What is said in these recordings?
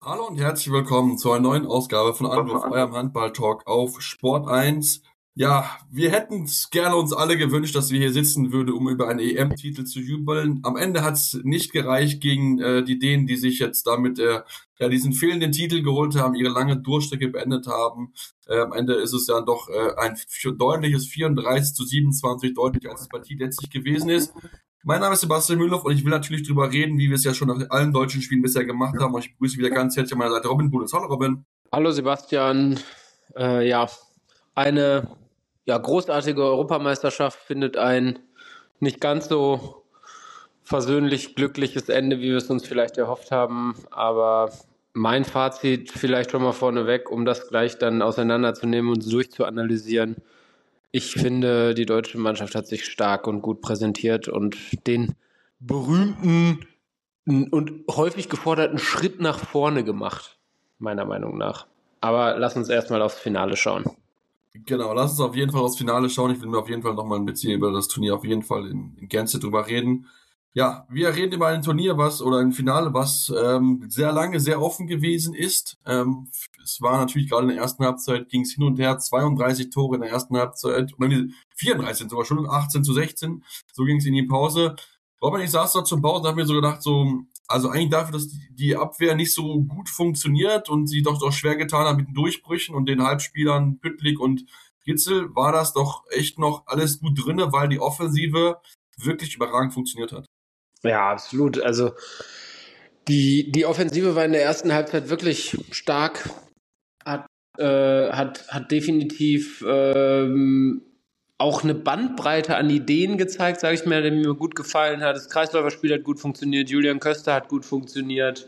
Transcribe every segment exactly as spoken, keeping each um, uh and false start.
Hallo und herzlich willkommen zu einer neuen Ausgabe von Anwurf, eurem Handball-Talk auf Sport eins. Ja, wir hätten es gerne uns alle gewünscht, dass wir hier sitzen würden, um über einen E M-Titel zu jubeln. Am Ende hat es nicht gereicht gegen äh, die Dänen, die sich jetzt damit äh, ja, diesen fehlenden Titel geholt haben, ihre lange Durchstrecke beendet haben. Äh, am Ende ist es dann doch äh, ein f- deutliches vierunddreißig zu siebenundzwanzig, deutlich als die Partie letztlich gewesen ist. Mein Name ist Sebastian Mühlhoff und ich will natürlich drüber reden, wie wir es ja schon nach allen deutschen Spielen bisher gemacht haben. Und ich begrüße wieder ganz herzlich an meiner Seite Robin Bullis. Hallo Robin. Hallo Sebastian, äh, ja, eine ja, großartige Europameisterschaft findet ein nicht ganz so versöhnlich glückliches Ende, wie wir es uns vielleicht erhofft haben, aber mein Fazit vielleicht schon mal vorneweg, um das gleich dann auseinanderzunehmen und durchzuanalysieren. Ich finde, die deutsche Mannschaft hat sich stark und gut präsentiert und den berühmten und häufig geforderten Schritt nach vorne gemacht, meiner Meinung nach. Aber lass uns erstmal aufs Finale schauen. Genau, lass uns auf jeden Fall aufs Finale schauen. Ich will mir auf jeden Fall nochmal ein bisschen über das Turnier auf jeden Fall in, in Gänze drüber reden. Ja, wir reden über ein Turnier, was oder ein Finale, was ähm, sehr lange sehr offen gewesen ist. Ähm, es war natürlich gerade in der ersten Halbzeit, ging es hin und her, zweiunddreißig Tore in der ersten Halbzeit, nein, vierunddreißig sogar schon, achtzehn zu sechzehn, so ging es in die Pause. Robin, ich saß da zum Pause und habe mir so gedacht, so, also eigentlich dafür, dass die Abwehr nicht so gut funktioniert und sie doch doch schwer getan hat mit den Durchbrüchen und den Halbspielern Püttlik und Gitzel, war das doch echt noch alles gut drinne, weil die Offensive wirklich überragend funktioniert hat. Ja, absolut. Also die, die Offensive war in der ersten Halbzeit wirklich stark, hat, äh, hat, hat definitiv ähm, auch eine Bandbreite an Ideen gezeigt, sage ich mal, der mir gut gefallen hat. Das Kreisläuferspiel hat gut funktioniert, Julian Köster hat gut funktioniert.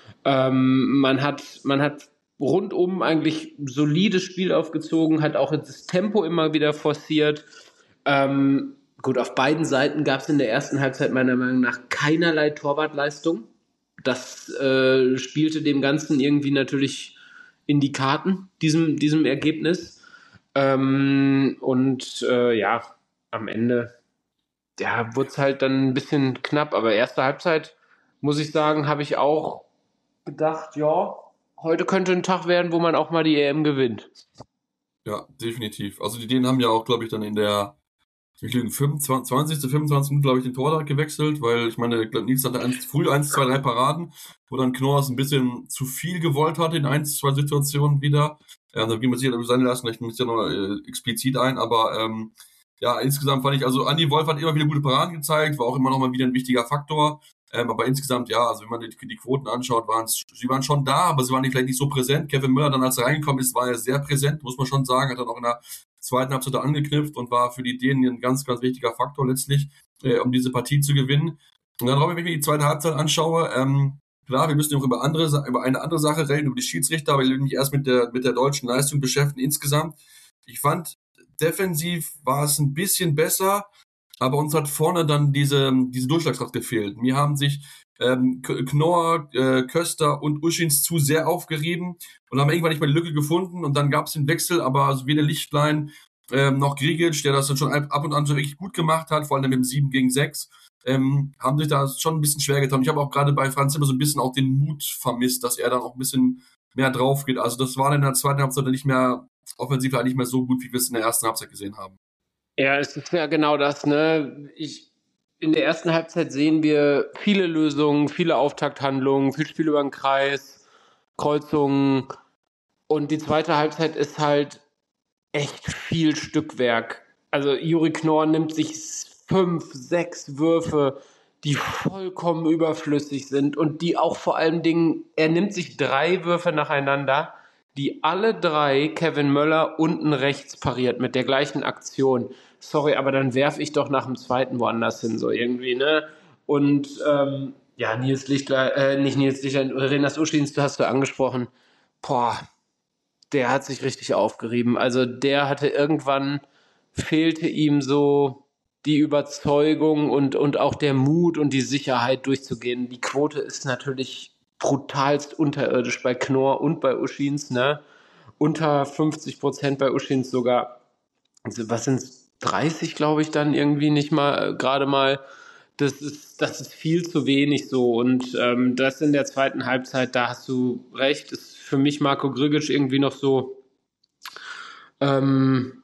Ähm, man hat, man hat rundum eigentlich solides Spiel aufgezogen, hat auch das Tempo immer wieder forciert. Ähm, gut, auf beiden Seiten gab es in der ersten Halbzeit meiner Meinung nach keinerlei Torwartleistung. Das äh, spielte dem Ganzen irgendwie natürlich in die Karten, diesem, diesem Ergebnis. Ähm, und äh, ja, am Ende ja, wurde es halt dann ein bisschen knapp. Aber erste Halbzeit, muss ich sagen, habe ich auch gedacht, ja, heute könnte ein Tag werden, wo man auch mal die E M gewinnt. Ja, definitiv. Also die Dänen haben ja auch, glaube ich, dann in der ich lüge, fünfundzwanzig, zwanzig, fünfundzwanzig Minuten, glaube ich, den Torwart gewechselt, weil ich meine, Nils hatte eins, früh eins, zwei, drei Paraden, wo dann Knorrs ein bisschen zu viel gewollt hat in ein, zwei Situationen wieder. Ja, da gehen wir sicher über seine Leistung vielleicht ein bisschen noch äh, explizit ein, aber ähm, ja, insgesamt fand ich, also Andi Wolf hat immer wieder gute Paraden gezeigt, war auch immer noch mal wieder ein wichtiger Faktor. Ähm, aber insgesamt, ja, also wenn man die, die Quoten anschaut, waren es, sie waren schon da, aber sie waren vielleicht nicht so präsent. Kevin Müller dann, als er reingekommen ist, war er sehr präsent, muss man schon sagen, hat dann auch in der zweiten Halbzeit angeknüpft und war für die Dänen ein ganz, ganz wichtiger Faktor letztlich, äh, um diese Partie zu gewinnen. Und dann, wenn ich mir die zweite Halbzeit anschaue, ähm, klar, wir müssen auch über andere, über eine andere Sache reden, über die Schiedsrichter, aber ich will mich erst mit der, mit der deutschen Leistung beschäftigen insgesamt. Ich fand, defensiv war es ein bisschen besser, aber uns hat vorne dann diese, diese Durchschlagskraft gefehlt. Mir haben sich ähm, Knorr, äh, Köster und Uschins zu sehr aufgerieben und haben irgendwann nicht mehr die Lücke gefunden und dann gab es den Wechsel, aber also weder Lichtlein ähm, noch Grigic, der das dann schon ab und an so wirklich gut gemacht hat, vor allem mit dem sieben gegen sechs, ähm, haben sich da schon ein bisschen schwer getan. Ich habe auch gerade bei Franz immer so ein bisschen auch den Mut vermisst, dass er dann auch ein bisschen mehr drauf geht. Also das war in der zweiten Halbzeit nicht mehr, offensiv halt nicht mehr so gut, wie wir es in der ersten Halbzeit gesehen haben. Ja, es ist ja genau das, ne? Ich, in der ersten Halbzeit sehen wir viele Lösungen, viele Auftakthandlungen, viel Spiel über den Kreis, Kreuzungen. Und die zweite Halbzeit ist halt echt viel Stückwerk. Also Juri Knorr nimmt sich fünf, sechs Würfe, die vollkommen überflüssig sind und die auch vor allen Dingen, er nimmt sich drei Würfe nacheinander, die alle drei Kevin Möller unten rechts pariert mit der gleichen Aktion. Sorry, aber dann werfe ich doch nach dem zweiten woanders hin, so irgendwie, ne? Und ähm, ja, Nils Lichtler, äh, nicht Nils Lichtler, Renas Uschins, du hast du angesprochen. Boah, der hat sich richtig aufgerieben. Also der hatte irgendwann, fehlte ihm so die Überzeugung und, und auch der Mut und die Sicherheit durchzugehen. Die Quote ist natürlich brutalst unterirdisch bei Knorr und bei Uschins, ne? Unter fünfzig Prozent bei Uschins sogar. Also was sind es? dreißig, glaube ich, dann irgendwie nicht mal, äh, gerade mal. Das ist, das ist viel zu wenig so. Und ähm, das in der zweiten Halbzeit, da hast du recht, ist für mich Marko Grgic irgendwie noch so ähm,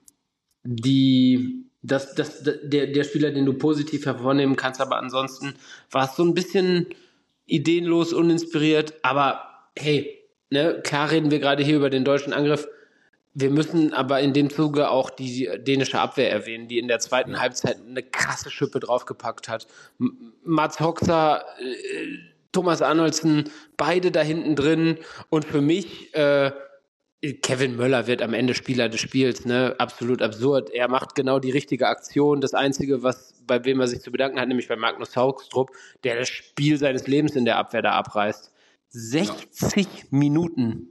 die, das, das, der, der Spieler, den du positiv hervornehmen kannst, aber ansonsten war es so ein bisschen ideenlos, uninspiriert. Aber hey, ne, klar reden wir gerade hier über den deutschen Angriff. Wir müssen aber in dem Zuge auch die dänische Abwehr erwähnen, die in der zweiten Ja. Halbzeit eine krasse Schippe draufgepackt hat. M- Mats Hoxha, äh, Thomas Arnoldsen, beide da hinten drin. Und für mich, äh, Kevin Möller wird am Ende Spieler des Spiels, ne? Absolut absurd. Er macht genau die richtige Aktion. Das Einzige, was bei wem er sich zu bedanken hat, nämlich bei Magnus Haugstrup, der das Spiel seines Lebens in der Abwehr da abreißt. sechzig ja. Minuten.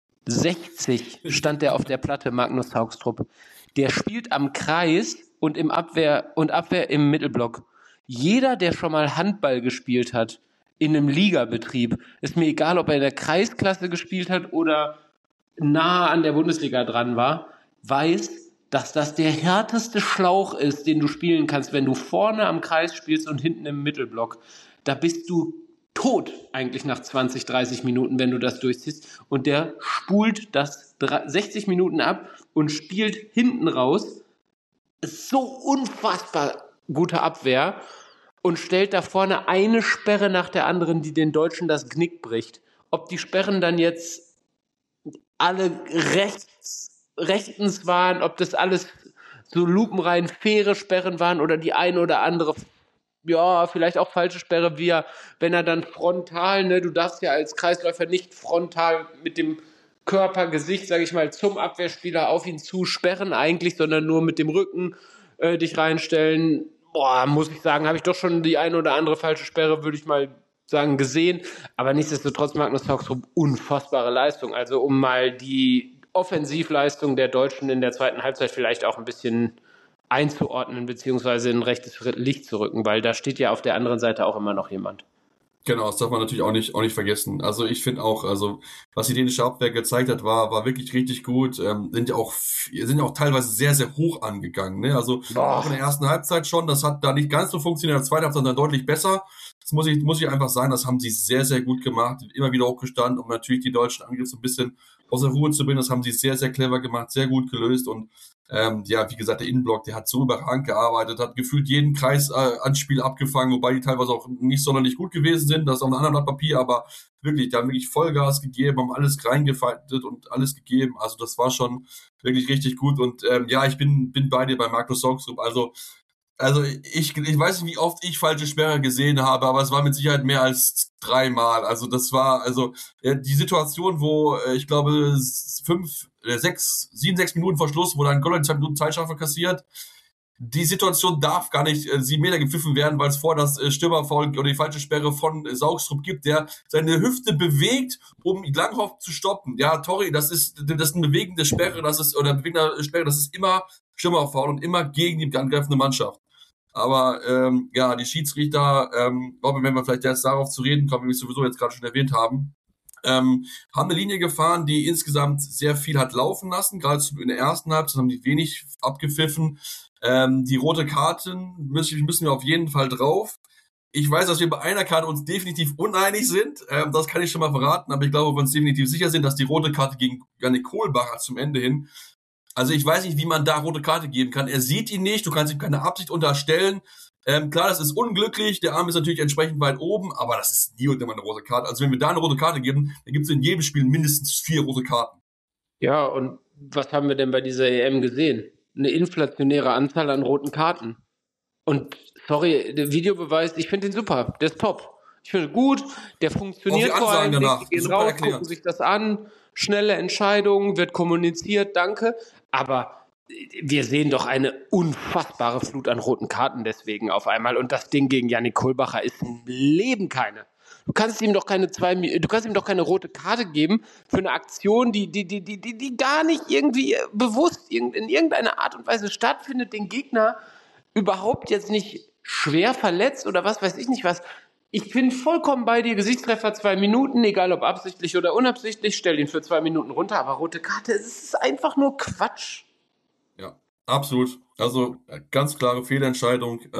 sechzig stand der auf der Platte, Magnus Haugstrup. Der spielt am Kreis und im Abwehr und Abwehr im Mittelblock. Jeder, der schon mal Handball gespielt hat in einem Ligabetrieb, ist mir egal, ob er in der Kreisklasse gespielt hat oder nah an der Bundesliga dran war, weiß, dass das der härteste Schlauch ist, den du spielen kannst, wenn du vorne am Kreis spielst und hinten im Mittelblock. Da bist du tot eigentlich nach zwanzig, dreißig Minuten, wenn du das durchziehst. Und der spult das sechzig Minuten ab und spielt hinten raus. Ist so unfassbar gute Abwehr und stellt da vorne eine Sperre nach der anderen, die den Deutschen das Genick bricht. Ob die Sperren dann jetzt alle rechts, rechtens waren, ob das alles so lupenrein faire Sperren waren oder die eine oder andere, ja, vielleicht auch falsche Sperre, wie er, wenn er dann frontal, ne, du darfst ja als Kreisläufer nicht frontal mit dem Körpergesicht, sage ich mal, zum Abwehrspieler auf ihn zu sperren eigentlich, sondern nur mit dem Rücken äh, dich reinstellen. Boah, muss ich sagen, habe ich doch schon die eine oder andere falsche Sperre, würde ich mal sagen, gesehen, aber nichtsdestotrotz Magnus Haugstrup unfassbare Leistung. Also um mal die Offensivleistung der Deutschen in der zweiten Halbzeit vielleicht auch ein bisschen einzuordnen, beziehungsweise in rechtes Licht zu rücken, weil da steht ja auf der anderen Seite auch immer noch jemand. Genau, das darf man natürlich auch nicht, auch nicht vergessen. Also ich finde auch, also was die dänische Abwehr gezeigt hat, war, war wirklich richtig gut. Ähm, sind ja auch, sind ja auch teilweise sehr, sehr hoch angegangen. Ne? Also Boah. Auch in der ersten Halbzeit schon. Das hat da nicht ganz so funktioniert. In der zweiten Halbzeit dann deutlich besser. Das muss ich, muss ich einfach sagen. Das haben sie sehr, sehr gut gemacht. Immer wieder hochgestanden, um natürlich die deutschen Angriffe so ein bisschen aus der Ruhe zu bringen. Das haben sie sehr, sehr clever gemacht, sehr gut gelöst und Ähm, ja, wie gesagt, der Innenblock, der hat so überragend gearbeitet, hat gefühlt jeden Kreis äh, ans Spiel abgefangen, wobei die teilweise auch nicht sonderlich gut gewesen sind, das ist auf einem anderen Blatt Papier, aber wirklich, die haben wirklich Vollgas gegeben, haben alles reingefaltet und alles gegeben, also das war schon wirklich richtig gut und ähm, ja, ich bin bin bei dir bei Magnus Haugstrup, also Also ich, ich weiß nicht, wie oft ich falsche Sperre gesehen habe, aber es war mit Sicherheit mehr als dreimal. Also das war, also die Situation, wo äh, ich glaube fünf, äh, sechs, sieben, sechs Minuten vor Schluss, wo dann Golland zwei Minuten Zeitstrafe kassiert, die Situation darf gar nicht äh, sieben Meter gepfiffen werden, weil es vor das äh, Stürmerfoul oder die falsche Sperre von äh, Saugstrup gibt, der seine Hüfte bewegt, um Langhoff zu stoppen. Ja, Torri, das ist das ist eine bewegende Sperre, das ist oder bewegende Sperre, das ist immer Stürmerfoul und immer gegen die angreifende Mannschaft. Aber ähm, ja, die Schiedsrichter, ähm, glaube, wenn wir vielleicht jetzt darauf zu reden kommen, wie wir es sowieso jetzt gerade schon erwähnt haben, ähm, haben eine Linie gefahren, die insgesamt sehr viel hat laufen lassen. Gerade in der ersten Halbzeit haben die wenig abgepfiffen. Ähm, die rote Karten müssen, müssen wir auf jeden Fall drauf. Ich weiß, dass wir bei einer Karte uns definitiv uneinig sind. Ähm, das kann ich schon mal verraten. Aber ich glaube, wir uns definitiv sicher sind, dass die rote Karte gegen Jannik Kohlbacher zum Ende hin, also ich weiß nicht, wie man da rote Karte geben kann. Er sieht ihn nicht, du kannst ihm keine Absicht unterstellen. Ähm, klar, das ist unglücklich, der Arm ist natürlich entsprechend weit oben, aber das ist nie und immer eine rote Karte. Also wenn wir da eine rote Karte geben, dann gibt es in jedem Spiel mindestens vier rote Karten. Ja, und was haben wir denn bei dieser E M gesehen? Eine inflationäre Anzahl an roten Karten. Und sorry, der Videobeweis, ich finde den super, der ist top. Ich finde gut, der funktioniert vor allem, die gehen raus, erklärt. Gucken sich das an, schnelle Entscheidungen, wird kommuniziert, danke. Aber wir sehen doch eine unfassbare Flut an roten Karten deswegen auf einmal. Und das Ding gegen Jannik Kohlbacher ist im Leben keine. Du kannst ihm doch keine zwei, du kannst ihm doch keine rote Karte geben für eine Aktion, die, die, die, die, die gar nicht irgendwie bewusst in irgendeiner Art und Weise stattfindet, den Gegner überhaupt jetzt nicht schwer verletzt oder was weiß ich nicht was. Ich bin vollkommen bei dir, Gesichtstreffer zwei Minuten, egal ob absichtlich oder unabsichtlich, stell ihn für zwei Minuten runter, aber rote Karte, es ist einfach nur Quatsch. Ja, absolut. Also ganz klare Fehlentscheidung. Ähm,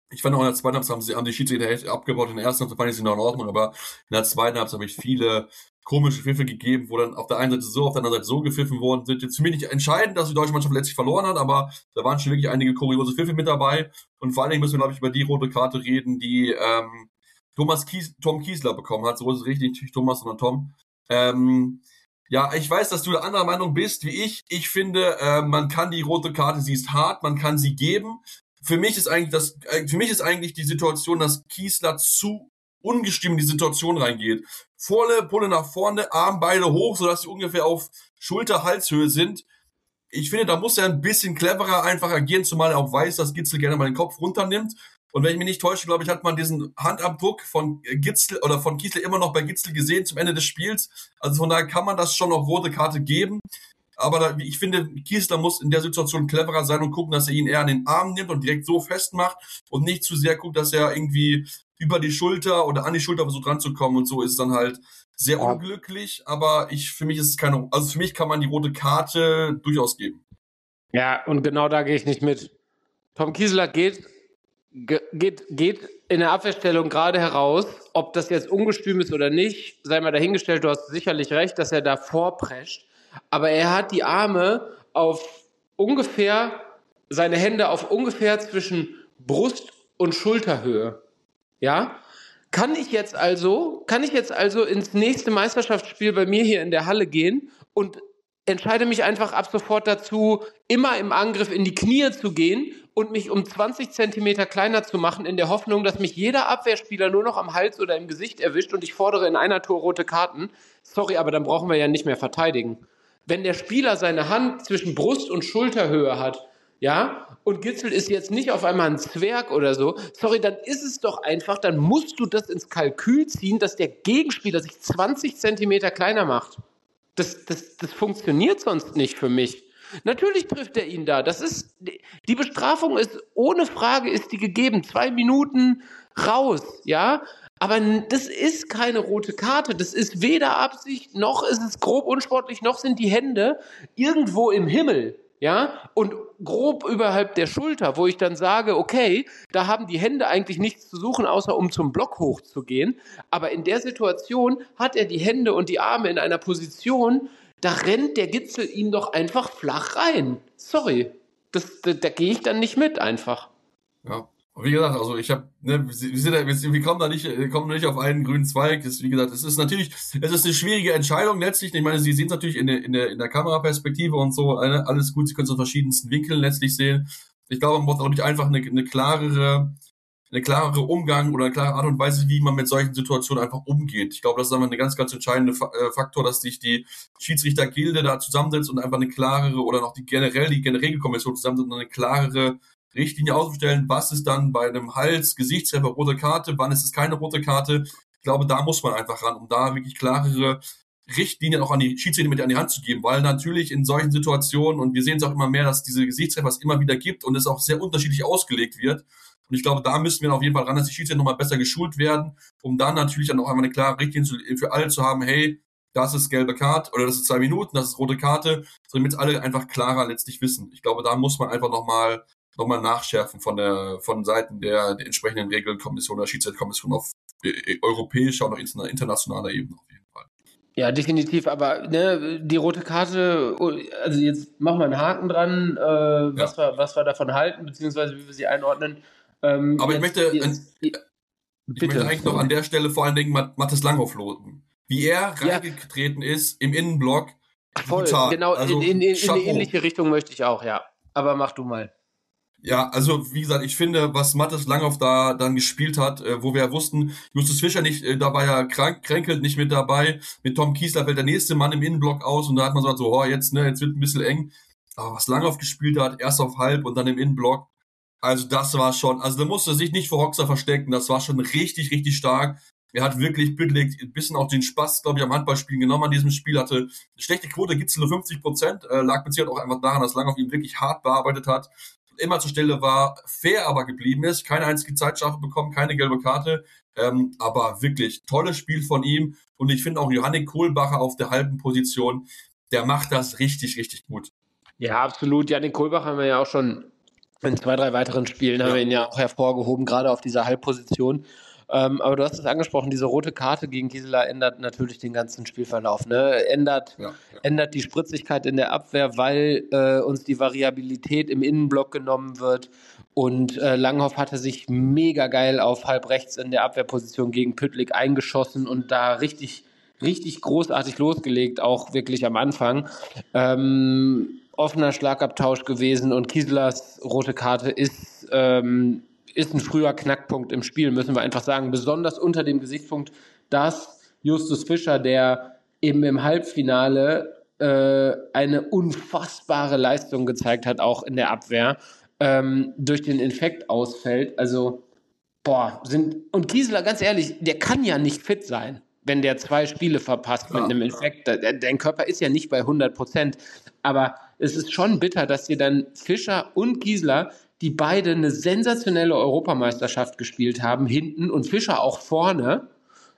Ich fand auch in der zweiten Halbzeit haben, sie, haben die Schiedsrichter echt abgebaut. In der ersten Halbzeit fand ich sie noch in Ordnung, aber in der zweiten Halbzeit habe ich viele komische Pfiffe gegeben, wo dann auf der einen Seite so, auf der anderen Seite so gepfiffen worden sind. Jetzt für mich nicht entscheidend, dass die deutsche Mannschaft letztlich verloren hat, aber da waren schon wirklich einige kuriose Pfiffe mit dabei. Und vor allen Dingen müssen wir, glaube ich, über die rote Karte reden, die ähm, Thomas Kies, Tom Kiesler bekommen hat. So ist es richtig, nicht Thomas, sondern Tom. Ähm, ja, ich weiß, dass du der anderer Meinung bist wie ich. Ich finde, äh, man kann die rote Karte, sie ist hart, man kann sie geben. Für mich ist eigentlich das, für mich ist eigentlich die Situation, dass Kiesler zu ungestüm in die Situation reingeht. Volle Pulle nach vorne, Arm beide hoch, sodass sie ungefähr auf Schulter-Halshöhe sind. Ich finde, da muss er ein bisschen cleverer einfach agieren, zumal er auch weiß, dass Gitzel gerne mal den Kopf runternimmt. Und wenn ich mich nicht täusche, glaube ich, hat man diesen Handabdruck von Gitzel oder von Kiesler immer noch bei Gitzel gesehen zum Ende des Spiels. Also von daher kann man das schon noch rote Karte geben. Aber da, ich finde, Kiesler muss in der Situation cleverer sein und gucken, dass er ihn eher an den Arm nimmt und direkt so festmacht und nicht zu sehr guckt, dass er irgendwie über die Schulter oder an die Schulter versucht ranzukommen, und so ist es dann halt sehr Ja. unglücklich. Aber ich, für mich ist es keine, also für mich kann man die rote Karte durchaus geben. Ja, und genau da gehe ich nicht mit. Tom Kiesler geht, ge- geht, geht in der Abwehrstellung gerade heraus, ob das jetzt ungestüm ist oder nicht, sei mal dahingestellt, du hast sicherlich recht, dass er da vorprescht. Aber er hat die Arme auf ungefähr, seine Hände auf ungefähr zwischen Brust- und Schulterhöhe. Ja? Kann ich jetzt also, kann ich jetzt also ins nächste Meisterschaftsspiel bei mir hier in der Halle gehen und entscheide mich einfach ab sofort dazu, immer im Angriff in die Knie zu gehen und mich um zwanzig Zentimeter kleiner zu machen, in der Hoffnung, dass mich jeder Abwehrspieler nur noch am Hals oder im Gesicht erwischt und ich fordere in einer Tour rote Karten. Sorry, aber dann brauchen wir ja nicht mehr verteidigen. Wenn der Spieler seine Hand zwischen Brust- und Schulterhöhe hat, ja, und Gitzel ist jetzt nicht auf einmal ein Zwerg oder so, sorry, dann ist es doch einfach, dann musst du das ins Kalkül ziehen, dass der Gegenspieler sich zwanzig Zentimeter kleiner macht. Das, das, das funktioniert sonst nicht für mich. Natürlich trifft er ihn da. Das ist, die Bestrafung ist, ohne Frage ist die gegeben. Zwei Minuten raus, ja. Aber das ist keine rote Karte. Das ist weder Absicht, noch ist es grob unsportlich, noch sind die Hände irgendwo im Himmel, ja. Und grob überhalb der Schulter, wo ich dann sage, okay, da haben die Hände eigentlich nichts zu suchen, außer um zum Block hochzugehen. Aber in der Situation hat er die Hände und die Arme in einer Position, da rennt der Gitzel ihm doch einfach flach rein. Sorry, das, da, da gehe ich dann nicht mit einfach. Ja. Und wie gesagt, also ich habe, ne, wir, sind da, wir, wir kommen da nicht, wir kommen nicht auf einen grünen Zweig. Das, wie gesagt, es ist natürlich, es ist eine schwierige Entscheidung letztlich. Ich meine, Sie sehen es natürlich in der, in der, in der Kameraperspektive und so, alles gut. Sie können es aus verschiedensten Winkeln letztlich sehen. Ich glaube, man braucht auch nicht einfach eine, eine klarere, eine klarere Umgang oder eine klare Art und Weise, wie man mit solchen Situationen einfach umgeht. Ich glaube, das ist einfach eine ganz, ganz entscheidende Faktor, dass sich die Schiedsrichtergilde da zusammensetzt und einfach eine klarere oder noch die generell die Regelkommission zusammensetzt und eine klarere Richtlinie aufstellen, was ist dann bei einem Hals, Gesichtstreffer, rote Karte, wann ist es keine rote Karte. Ich glaube, da muss man einfach ran, um da wirklich klarere Richtlinien auch an die Schiedsrichter mit an die Hand zu geben, weil natürlich in solchen Situationen, und wir sehen es auch immer mehr, dass diese Gesichtstreffer es immer wieder gibt und es auch sehr unterschiedlich ausgelegt wird. Und ich glaube, da müssen wir auf jeden Fall ran, dass die Schiedsrichter nochmal besser geschult werden, um dann natürlich dann auch einmal eine klare Richtlinie für alle zu haben, hey, das ist gelbe Karte oder das ist zwei Minuten, das ist rote Karte, damit alle einfach klarer letztlich wissen. Ich glaube, da muss man einfach nochmal nochmal nachschärfen von der von Seiten der, der entsprechenden Regelkommission oder Schiedsrichterkommission auf äh, europäischer und auch internationaler Ebene auf jeden Fall. Ja, definitiv, aber ne, die rote Karte, also jetzt machen wir einen Haken dran, äh, was, ja. wir, was wir davon halten, beziehungsweise wie wir sie einordnen. Ähm, aber jetzt, ich möchte jetzt, ich bitte, möchte eigentlich noch an der Stelle vor allen Dingen Mathis Langhoff loben. Wie er reingetreten ja. ist im Innenblock. Voll, brutal. Genau, also, in, in, in, in eine ähnliche Richtung möchte ich auch, ja. Aber mach du mal. Ja, also wie gesagt, ich finde, was Mathis Langhoff da dann gespielt hat, äh, wo wir ja wussten, Justus Fischer nicht, äh, da war ja krank, Kränkelt nicht mit dabei, mit Tom Kiesler fällt der nächste Mann im Innenblock aus und da hat man so gesagt, so, oh, jetzt, ne, jetzt wird ein bisschen eng. Aber was Langhoff gespielt hat, erst auf halb und dann im Innenblock, also das war schon, also da musste er sich nicht vor Hoxer verstecken, das war schon richtig, richtig stark. Er hat wirklich billig ein bisschen auch den Spaß, glaube ich, am Handballspielen genommen an diesem Spiel, hatte eine schlechte Quote, gibt's nur fünfzig Prozent, äh, lag beziehungsweise auch einfach daran, dass Langhoff ihn wirklich hart bearbeitet hat, immer zur Stelle war, fair aber geblieben ist, keine einzige Zeitstrafe bekommen, keine gelbe Karte, ähm, aber wirklich tolles Spiel von ihm und ich finde auch Johannik Kohlbacher auf der halben Position, der macht das richtig, richtig gut. Ja, absolut. Janik Kohlbacher haben wir ja auch schon In zwei, drei weiteren Spielen ja. haben wir ihn ja auch hervorgehoben, gerade auf dieser Halbposition. Ähm, aber du hast es angesprochen, diese rote Karte gegen Gisela ändert natürlich den ganzen Spielverlauf. Ne? Ändert, ja, ja. ändert die Spritzigkeit in der Abwehr, weil äh, uns die Variabilität im Innenblock genommen wird. Und äh, Langhoff hatte sich mega geil auf halb rechts in der Abwehrposition gegen Püttlik eingeschossen und da richtig, richtig großartig losgelegt, auch wirklich am Anfang. Ähm, offener Schlagabtausch gewesen und Kieslers rote Karte ist... Ähm, ist ein früher Knackpunkt im Spiel, müssen wir einfach sagen. Besonders unter dem Gesichtspunkt, dass Justus Fischer, der eben im Halbfinale äh, eine unfassbare Leistung gezeigt hat, auch in der Abwehr, ähm, durch den Infekt ausfällt. Also, boah, sind. Und Kieseler, ganz ehrlich, der kann ja nicht fit sein, wenn der zwei Spiele verpasst mit einem Infekt. Dein Körper ist ja nicht bei hundert Prozent. Aber es ist schon bitter, dass dir dann Fischer und Kieseler, die beide eine sensationelle Europameisterschaft gespielt haben, hinten und Fischer auch vorne,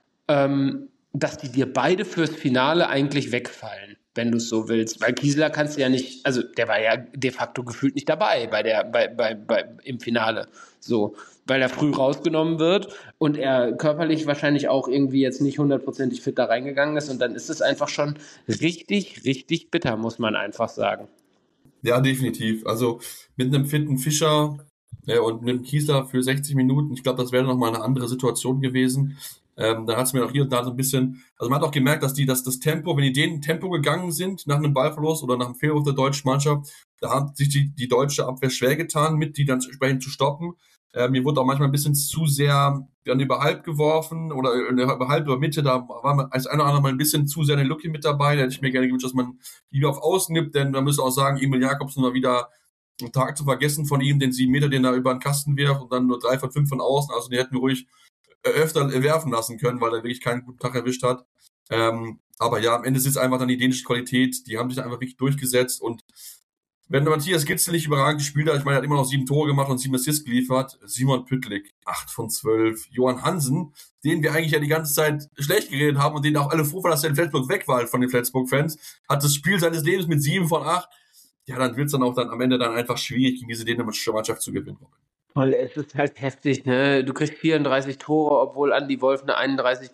ähm, dass die dir beide fürs Finale eigentlich wegfallen, wenn du es so willst. Weil Kieseler kannst du ja nicht, also der war ja de facto gefühlt nicht dabei bei der, bei, bei, bei, im Finale. So, weil er früh rausgenommen wird und er körperlich wahrscheinlich auch irgendwie jetzt nicht hundertprozentig fit da reingegangen ist und dann ist es einfach schon richtig, richtig bitter, muss man einfach sagen. Ja, definitiv. Also mit einem fitten Fischer äh, und mit einem Kiesler für sechzig Minuten, ich glaube, das wäre nochmal eine andere Situation gewesen. Ähm, da hat es mir auch hier und da so ein bisschen, also man hat auch gemerkt, dass die, dass das Tempo, wenn die denen Tempo gegangen sind nach einem Ballverlust oder nach einem Fehlwurf der deutschen Mannschaft, da hat sich die, die deutsche Abwehr schwer getan, mit die dann entsprechend zu stoppen. Äh, mir wurde auch manchmal ein bisschen zu sehr dann über halb geworfen oder über halb über Mitte, da war man als einer oder andere mal ein bisschen zu sehr eine Lücke mit dabei. Da hätte ich mir gerne gewünscht, dass man die auf Außen nimmt, denn man müsste auch sagen, Emil Jakobsen mal wieder einen Tag zu vergessen von ihm, den sieben Meter, den er über den Kasten wirft und dann nur drei von fünf von außen. Also den hätten wir ruhig öfter werfen lassen können, weil er wirklich keinen guten Tag erwischt hat. Ähm, aber ja, am Ende sitzt einfach dann die dänische Qualität, die haben sich einfach wirklich durchgesetzt und wenn der Matthias Gitzel nicht überragend gespielt hat, ich meine, er hat immer noch sieben Tore gemacht und sieben Assists geliefert. Simon Püttlik, acht von zwölf. Johann Hansen, den wir eigentlich ja die ganze Zeit schlecht geredet haben und den auch alle froh waren, dass er in Flensburg weg war halt von den Flensburg-Fans, hat das Spiel seines Lebens mit sieben von acht. Ja, dann wird es dann auch dann am Ende dann einfach schwierig, gegen diese dänische Mannschaft zu gewinnen. Weil es ist halt heftig, ne? Du kriegst vierunddreißig Tore, obwohl Andi Wolf eine einunddreißig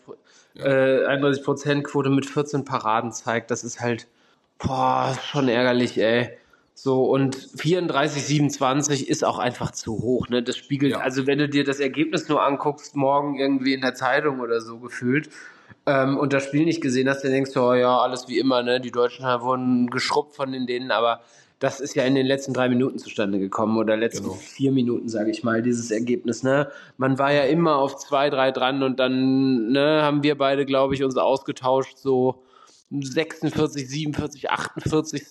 Prozent Quote mit vierzehn Paraden zeigt. Das ist halt, boah, schon ärgerlich, ey. So, und vierunddreißig siebenundzwanzig ist auch einfach zu hoch, ne? Das spiegelt, ja. Also wenn du dir das Ergebnis nur anguckst, morgen irgendwie in der Zeitung oder so gefühlt, ähm, und das Spiel nicht gesehen hast, dann denkst du, oh ja, alles wie immer, ne? Die Deutschen wurden geschrubbt von den Dänen, aber das ist ja in den letzten drei Minuten zustande gekommen oder letzten genau. vier Minuten, sage ich mal, dieses Ergebnis. Ne? Man war ja immer auf zwei, drei dran und dann ne, haben wir beide, glaube ich, uns ausgetauscht, so sechsundvierzig, siebenundvierzig, achtundvierzig.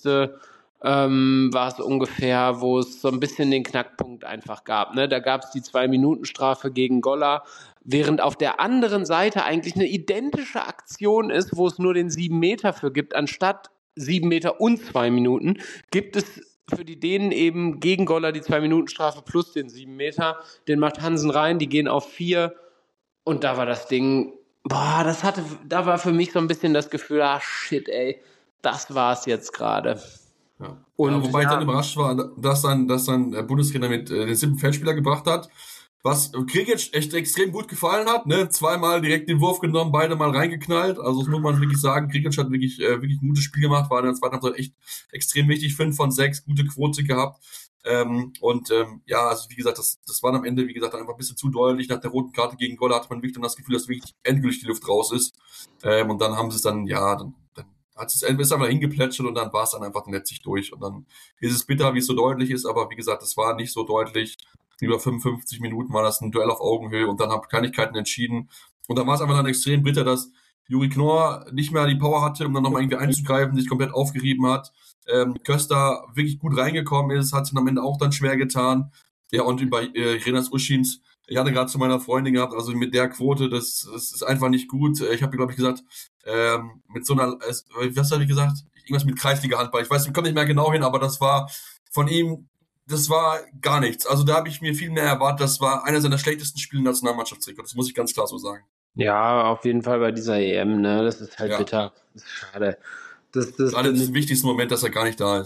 Ähm, war es ungefähr, wo es so ein bisschen den Knackpunkt einfach gab. Ne? Da gab es die Zwei-Minuten-Strafe gegen Goller, während auf der anderen Seite eigentlich eine identische Aktion ist, wo es nur den sieben Meter für gibt, anstatt sieben Meter und zwei Minuten, gibt es für die Dänen eben gegen Goller die Zwei-Minuten-Strafe plus den sieben Meter. Den macht Hansen rein, die gehen auf vier und da war das Ding, boah, das hatte, da war für mich so ein bisschen das Gefühl, ah shit, ey, das war's jetzt gerade. Ja. Und, ja, wobei ja, ich dann überrascht war, dass dann, dass dann der Bundestrainer mit äh, den siebten Feldspieler gebracht hat, was Krikic echt extrem gut gefallen hat, ne? Zweimal direkt den Wurf genommen, beide mal reingeknallt. Also das muss man wirklich sagen. Krikic hat wirklich, äh, wirklich ein gutes Spiel gemacht, war in der zweiten Halbzeit echt extrem wichtig. Fünf von sechs, gute Quote gehabt. Ähm, und ähm, ja, also wie gesagt, das, das war am Ende, wie gesagt, einfach ein bisschen zu deutlich. Nach der roten Karte gegen Goller hatte man wirklich dann das Gefühl, dass wirklich endgültig die Luft raus ist. Ähm, und dann haben sie es dann, ja, dann, dann hat es ist einfach hingeplätschert und dann war es dann einfach letztlich durch. Und dann ist es bitter, wie es so deutlich ist, aber wie gesagt, es war nicht so deutlich. Über fünfundfünfzig Minuten war das ein Duell auf Augenhöhe und dann haben Kleinigkeiten entschieden. Und dann war es einfach dann extrem bitter, dass Juri Knorr nicht mehr die Power hatte, um dann nochmal irgendwie einzugreifen, sich komplett aufgerieben hat. Ähm, Köster wirklich gut reingekommen ist, hat es am Ende auch dann schwer getan. Ja, und bei äh, Renas Uschins, ich hatte gerade zu meiner Freundin gehabt, also mit der Quote, das, das ist einfach nicht gut. Ich habe, glaube ich, gesagt, ähm, mit so einer, was habe ich gesagt? Irgendwas mit Kreisliga-Handball. Ich weiß, ich komme nicht mehr genau hin, aber das war von ihm, das war gar nichts. Also da habe ich mir viel mehr erwartet. Das war einer seiner schlechtesten Spiele im Nationalmannschaftstrikot. Das muss ich ganz klar so sagen. Ja, auf jeden Fall bei dieser E M, ne? Das ist halt ja bitter. Das ist schade. Das, das, das ist alles das wichtigste Moment, dass er gar nicht da ist.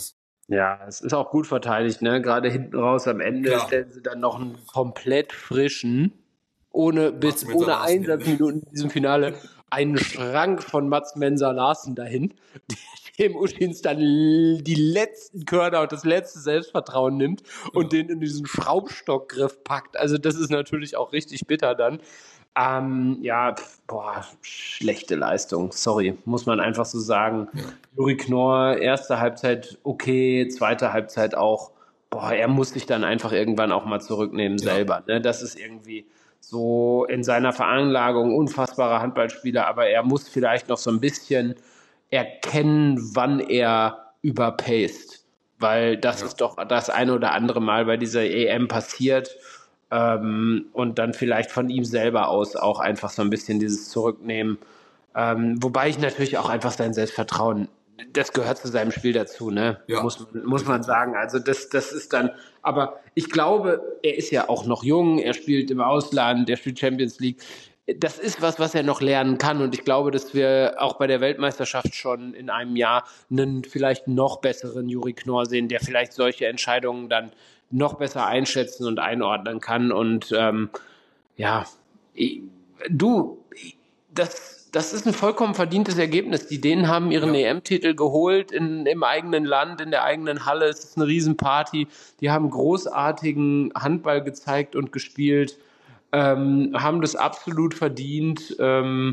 Ja, es ist auch gut verteidigt, ne? Gerade hinten raus am Ende Klar, stellen sie dann noch einen komplett frischen, ohne, Mats bis, Mensa ohne Larsen hin. Einsatzminuten in diesem Finale, einen Schrank von Mats Mensa Larsen dahin, dem Uschins dann l- die letzten Körner und das letzte Selbstvertrauen nimmt und Ja, den in diesen Schraubstockgriff packt. Also das ist natürlich auch richtig bitter dann. Ähm, ja, pf, boah, schlechte Leistung. Sorry, muss man einfach so sagen. ja, Juri Knorr, erste Halbzeit okay, zweite Halbzeit auch. Boah, er muss sich dann einfach irgendwann auch mal zurücknehmen ja, selber. Ne? Das ist irgendwie so in seiner Veranlagung unfassbarer Handballspieler, aber er muss vielleicht noch so ein bisschen erkennen, wann er überpaced. Weil das ja. ist doch das eine oder andere Mal bei dieser E M passiert. Ähm, und dann vielleicht von ihm selber aus auch einfach so ein bisschen dieses Zurücknehmen. Ähm, wobei ich natürlich auch einfach sein Selbstvertrauen, das gehört zu seinem Spiel dazu, ne? Ja, Muss, man- muss man definitiv. sagen. Also das, das ist dann, aber ich glaube, er ist ja auch noch jung, er spielt im Ausland, er spielt Champions League. Das ist was, was er noch lernen kann. Und ich glaube, dass wir auch bei der Weltmeisterschaft schon in einem Jahr einen vielleicht noch besseren Juri Knorr sehen, der vielleicht solche Entscheidungen dann noch besser einschätzen und einordnen kann. Und ähm, ja, ich, du, das, das ist ein vollkommen verdientes Ergebnis. Die Dänen haben ihren Ja, E M-Titel geholt in, im eigenen Land, in der eigenen Halle. Es ist eine Riesenparty. Die haben großartigen Handball gezeigt und gespielt, ähm, haben das absolut verdient. Ähm,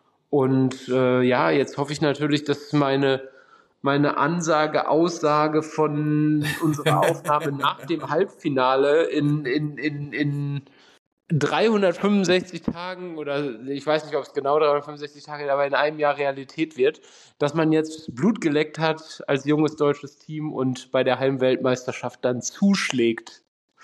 und äh, ja, jetzt hoffe ich natürlich, dass meine, meine Ansage, Aussage von unserer Aufnahme nach dem Halbfinale in, in, in, in dreihundertfünfundsechzig Tagen oder ich weiß nicht, ob es genau dreihundertfünfundsechzig Tage, aber in einem Jahr Realität wird, dass man jetzt Blut geleckt hat als junges deutsches Team und bei der Heimweltmeisterschaft dann zuschlägt.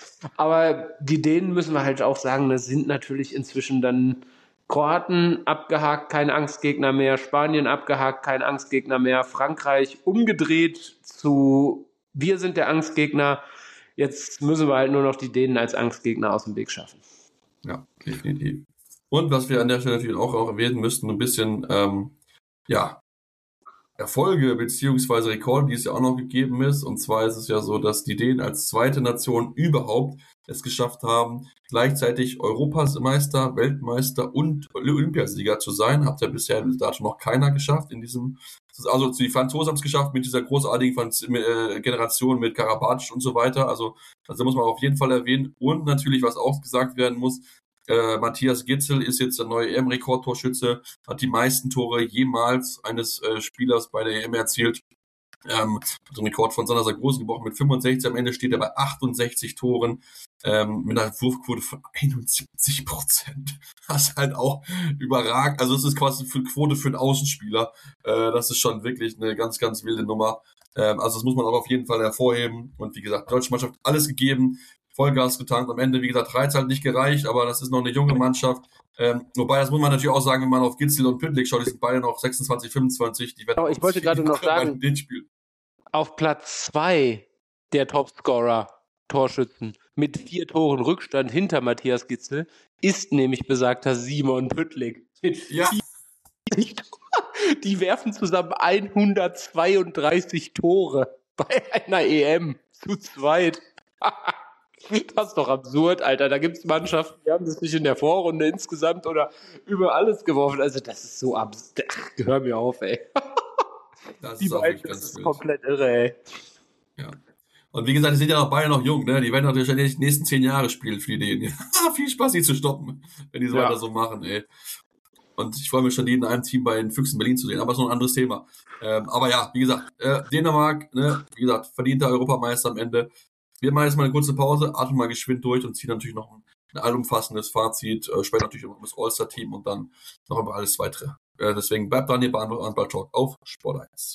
Aber die Dänen müssen wir halt auch sagen, das sind natürlich inzwischen dann Kroaten abgehakt, kein Angstgegner mehr, Spanien abgehakt, kein Angstgegner mehr, Frankreich umgedreht zu wir sind der Angstgegner. Jetzt müssen wir halt nur noch die Dänen als Angstgegner aus dem Weg schaffen. ja, definitiv. Und was wir an der Stelle natürlich auch, auch erwähnen müssten, ein bisschen, ähm, ja, Erfolge beziehungsweise Rekorde, die es ja auch noch gegeben ist. Und zwar ist es ja so, dass die Dänen als zweite Nation überhaupt es geschafft haben, gleichzeitig Europameister, Weltmeister und Olympiasieger zu sein. Hat ja bisher bis dato noch keiner geschafft in diesem. Also die Franzosen haben es geschafft mit dieser großartigen Franz äh, Generation mit Karabatic und so weiter. Also das muss man auf jeden Fall erwähnen. Und natürlich, was auch gesagt werden muss, äh, Matthias Gitzel ist jetzt der neue E M-Rekordtorschütze, hat die meisten Tore jemals eines äh, Spielers bei der E M erzielt. Ähm, hat einen Rekord von Sander Sargosen gebrochen mit fünfundsechzig. Am Ende steht er bei achtundsechzig Toren ähm, mit einer Wurfquote von einundsiebzig Prozent. Das ist halt auch überragend. Also es ist quasi eine Quote für einen Außenspieler. Äh, das ist schon wirklich eine ganz, ganz wilde Nummer. Ähm, also das muss man auch auf jeden Fall hervorheben. Und wie gesagt, die deutsche Mannschaft hat alles gegeben. Vollgas getankt. Am Ende, wie gesagt, Reiz halt nicht gereicht, aber das ist noch eine junge Mannschaft. Ähm, wobei, das muss man natürlich auch sagen, wenn man auf Gitzel und Püttlik schaut, die sind beide noch sechsundzwanzig, fünfundzwanzig, die werden Oh, noch ich uns wollte viele gerade noch Jahre bei sagen, den spielen. auf Platz zwei der Topscorer Torschützen mit vier Toren Rückstand hinter Matthias Gitzel ist nämlich besagter Simon Püttlik mit Ja, vierzig Toren. Die werfen zusammen hundertzweiunddreißig Tore bei einer E M zu zweit. Das ist doch absurd, Alter. Da gibt es Mannschaften, die haben das nicht in der Vorrunde insgesamt oder über alles geworfen. Also das ist so absurd. Hör mir auf, ey. das Die ist auch beiden, wirklich das ganz ist wild. komplett irre, ey. Ja. Und wie gesagt, die sind ja noch beide noch jung, ne? Die werden natürlich die nächsten zehn Jahre spielen für die Dänen. Viel Spaß, die zu stoppen, wenn die so weiter Ja. so machen, ey. Und ich freue mich schon, die in einem Team bei den Füchsen Berlin zu sehen. Aber das ist noch ein anderes Thema. Ähm, aber ja, wie gesagt, äh, Dänemark, ne, wie gesagt, verdienter Europameister am Ende. Wir machen jetzt mal eine kurze Pause, atmen mal geschwind durch und ziehen natürlich noch ein, ein allumfassendes Fazit. Äh, später natürlich über das All-Star-Team und dann noch über alles weitere. Äh, deswegen bleibt dran hier bei Handball Talk auf Sport eins.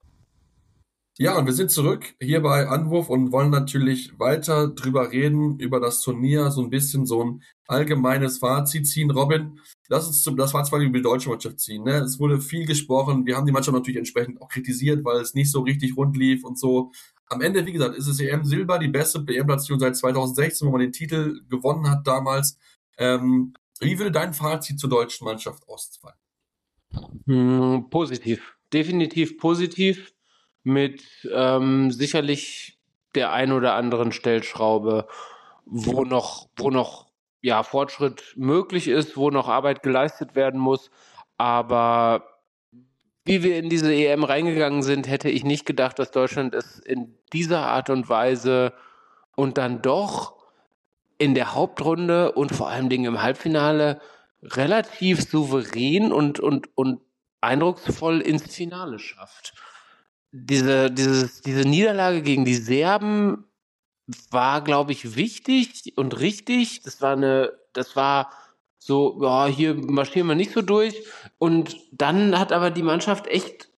Ja, und wir sind zurück hier bei Anwurf und wollen natürlich weiter drüber reden, über das Turnier, so ein bisschen so ein allgemeines Fazit ziehen. Robin, lass uns zum, das Fazit über die deutsche Mannschaft ziehen. Ne? Es wurde viel gesprochen, wir haben die Mannschaft natürlich entsprechend auch kritisiert, weil es nicht so richtig rund lief und so. Am Ende, wie gesagt, ist es E M Silber, die beste E M-Platzierung seit zweitausendsechzehn, wo man den Titel gewonnen hat damals. Ähm, wie würde dein Fazit zur deutschen Mannschaft ausfallen? Hm, positiv. Definitiv positiv. mit ähm, sicherlich der ein oder anderen Stellschraube, wo noch, wo noch ja, Fortschritt möglich ist, wo noch Arbeit geleistet werden muss. Aber wie wir in diese E M reingegangen sind, hätte ich nicht gedacht, dass Deutschland es in dieser Art und Weise und dann doch in der Hauptrunde und vor allen Dingen im Halbfinale relativ souverän und, und, und eindrucksvoll ins Finale schafft. Diese, dieses, diese Niederlage gegen die Serben war, glaube ich, wichtig und richtig. Das war eine, das war so, ja, hier marschieren wir nicht so durch. Und dann hat aber die Mannschaft echt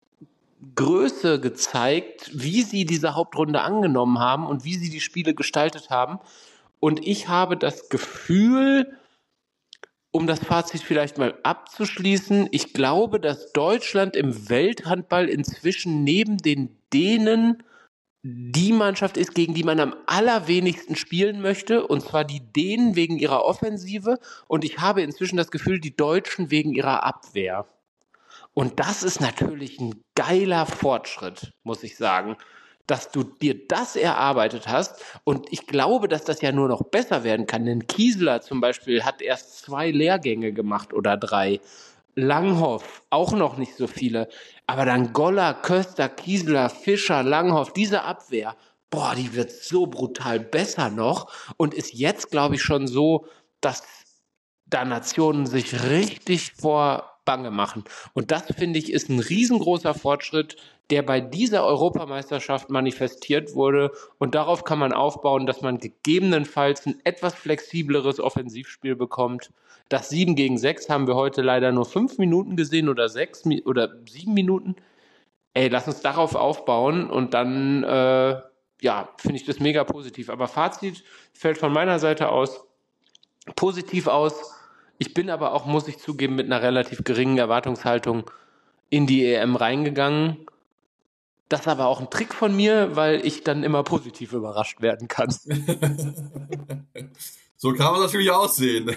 Größe gezeigt, wie sie diese Hauptrunde angenommen haben und wie sie die Spiele gestaltet haben. Und ich habe das Gefühl, um das Fazit vielleicht mal abzuschließen, ich glaube, dass Deutschland im Welthandball inzwischen neben den Dänen die Mannschaft ist, gegen die man am allerwenigsten spielen möchte, und zwar die Dänen wegen ihrer Offensive und ich habe inzwischen das Gefühl, die Deutschen wegen ihrer Abwehr. Und das ist natürlich ein geiler Fortschritt, muss ich sagen, dass du dir das erarbeitet hast. Und ich glaube, dass das ja nur noch besser werden kann. Denn Kieseler zum Beispiel hat erst zwei Lehrgänge gemacht oder drei. Langhoff auch noch nicht so viele. Aber dann Goller, Köster, Kieseler, Fischer, Langhoff, diese Abwehr, boah, die wird so brutal besser noch und ist jetzt, glaube ich, schon so, dass da Nationen sich richtig vor Bange machen. Und das, finde ich, ist ein riesengroßer Fortschritt, der bei dieser Europameisterschaft manifestiert wurde. Und darauf kann man aufbauen, dass man gegebenenfalls ein etwas flexibleres Offensivspiel bekommt. Das sieben gegen sechs haben wir heute leider nur fünf Minuten gesehen oder sechs oder sieben Minuten. Ey, lass uns darauf aufbauen und dann, äh, ja, finde ich das mega positiv. Aber Fazit fällt von meiner Seite aus positiv aus. Ich bin aber auch, muss ich zugeben, mit einer relativ geringen Erwartungshaltung in die E M reingegangen. Das ist aber auch ein Trick von mir, weil ich dann immer positiv überrascht werden kann. So kann man natürlich aussehen.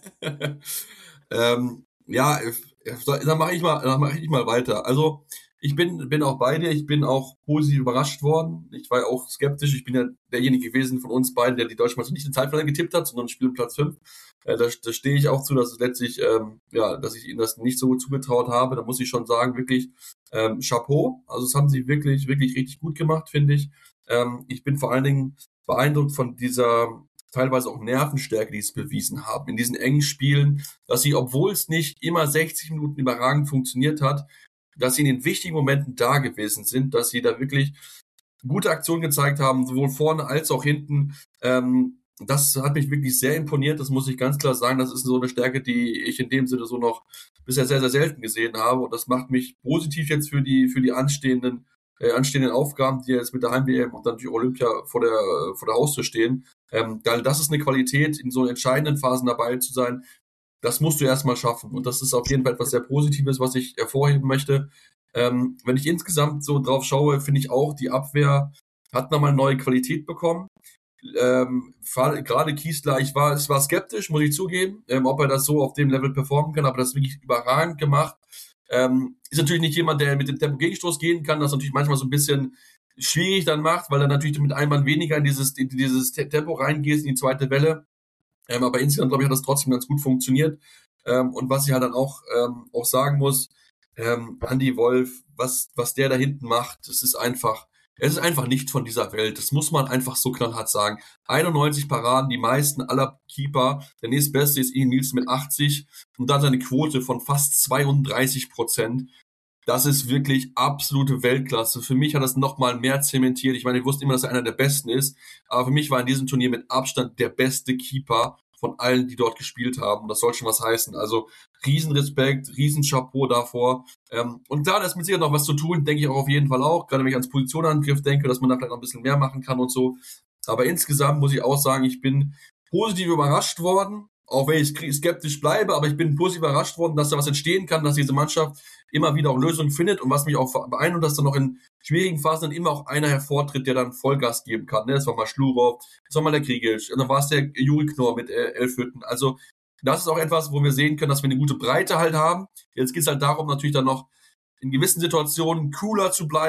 ähm, ja, dann mache ich mal, dann mache ich mal weiter. Also ich bin, bin auch bei dir. Ich bin auch positiv überrascht worden. Ich war ja auch skeptisch. Ich bin ja derjenige gewesen von uns beiden, der die deutsche Mannschaft nicht in Zeitplan getippt hat, sondern Spielplatz fünf. Äh, da, da stehe ich auch zu, dass es letztlich, ähm, ja, dass ich ihnen das nicht so gut zugetraut habe. Da muss ich schon sagen, wirklich ähm, Chapeau. Also das haben sie wirklich, wirklich richtig gut gemacht, finde ich. Ähm, ich bin vor allen Dingen beeindruckt von dieser teilweise auch Nervenstärke, die sie bewiesen haben in diesen engen Spielen, dass sie, obwohl es nicht immer sechzig Minuten überragend funktioniert hat, dass sie in den wichtigen Momenten da gewesen sind, dass sie da wirklich gute Aktionen gezeigt haben, sowohl vorne als auch hinten. Ähm, das hat mich wirklich sehr imponiert, das muss ich ganz klar sagen. Das ist so eine Stärke, die ich in dem Sinne so noch bisher sehr, sehr selten gesehen habe. Und das macht mich positiv jetzt für die, für die anstehenden, äh, anstehenden Aufgaben, die jetzt mit der Heim-W M und dann die Olympia vor der, vor der Haustür stehen. Ähm, weil das ist eine Qualität, in so entscheidenden Phasen dabei zu sein. Das musst du erstmal schaffen. Und das ist auf jeden Fall etwas sehr Positives, was ich hervorheben möchte. Ähm, wenn ich insgesamt so drauf schaue, finde ich auch, die Abwehr hat nochmal neue Qualität bekommen. Ähm, gerade Kiesler, ich war, es war skeptisch, muss ich zugeben, ähm, ob er das so auf dem Level performen kann, aber das ist wirklich überragend gemacht. Ähm, ist natürlich nicht jemand, der mit dem Tempo-Gegenstoß gehen kann, das natürlich manchmal so ein bisschen schwierig dann macht, weil er natürlich mit einem Mann weniger in dieses, in dieses Tempo reingeht, in die zweite Welle. Ähm, aber insgesamt, glaube ich, hat das trotzdem ganz gut funktioniert. Ähm, und was ich halt dann auch, ähm, auch sagen muss, ähm, Andy Wolf, was, was der da hinten macht, das ist einfach, es ist einfach nicht von dieser Welt. Das muss man einfach so knallhart sagen. einundneunzig Paraden, die meisten aller Keeper. Der nächstbeste ist Ian Nielsen mit achtzig und dann seine Quote von fast zweiunddreißig Prozent. Das ist wirklich absolute Weltklasse. Für mich hat das nochmal mehr zementiert. Ich meine, ich wusste immer, dass er einer der Besten ist, aber für mich war in diesem Turnier mit Abstand der beste Keeper von allen, die dort gespielt haben. Das soll schon was heißen. Also Riesenrespekt, Riesenchapeau davor. Ähm, und klar, da ist mit Sicherheit noch was zu tun, denke ich auch auf jeden Fall auch. Gerade wenn ich ans Positionenangriff denke, dass man da vielleicht noch ein bisschen mehr machen kann und so. Aber insgesamt muss ich auch sagen, ich bin positiv überrascht worden, auch wenn ich skeptisch bleibe, aber ich bin positiv überrascht worden, dass da was entstehen kann, dass diese Mannschaft immer wieder auch Lösungen findet und was mich auch beeindruckt, dass da noch in schwierigen Phasen dann immer auch einer hervortritt, der dann Vollgas geben kann. Das war mal Schlurov, das war mal der Kriegisch, und dann war es der Juri Knorr mit äh, elf Hütten. Also das ist auch etwas, wo wir sehen können, dass wir eine gute Breite halt haben. Jetzt geht es halt darum, natürlich dann noch in gewissen Situationen cooler zu bleiben,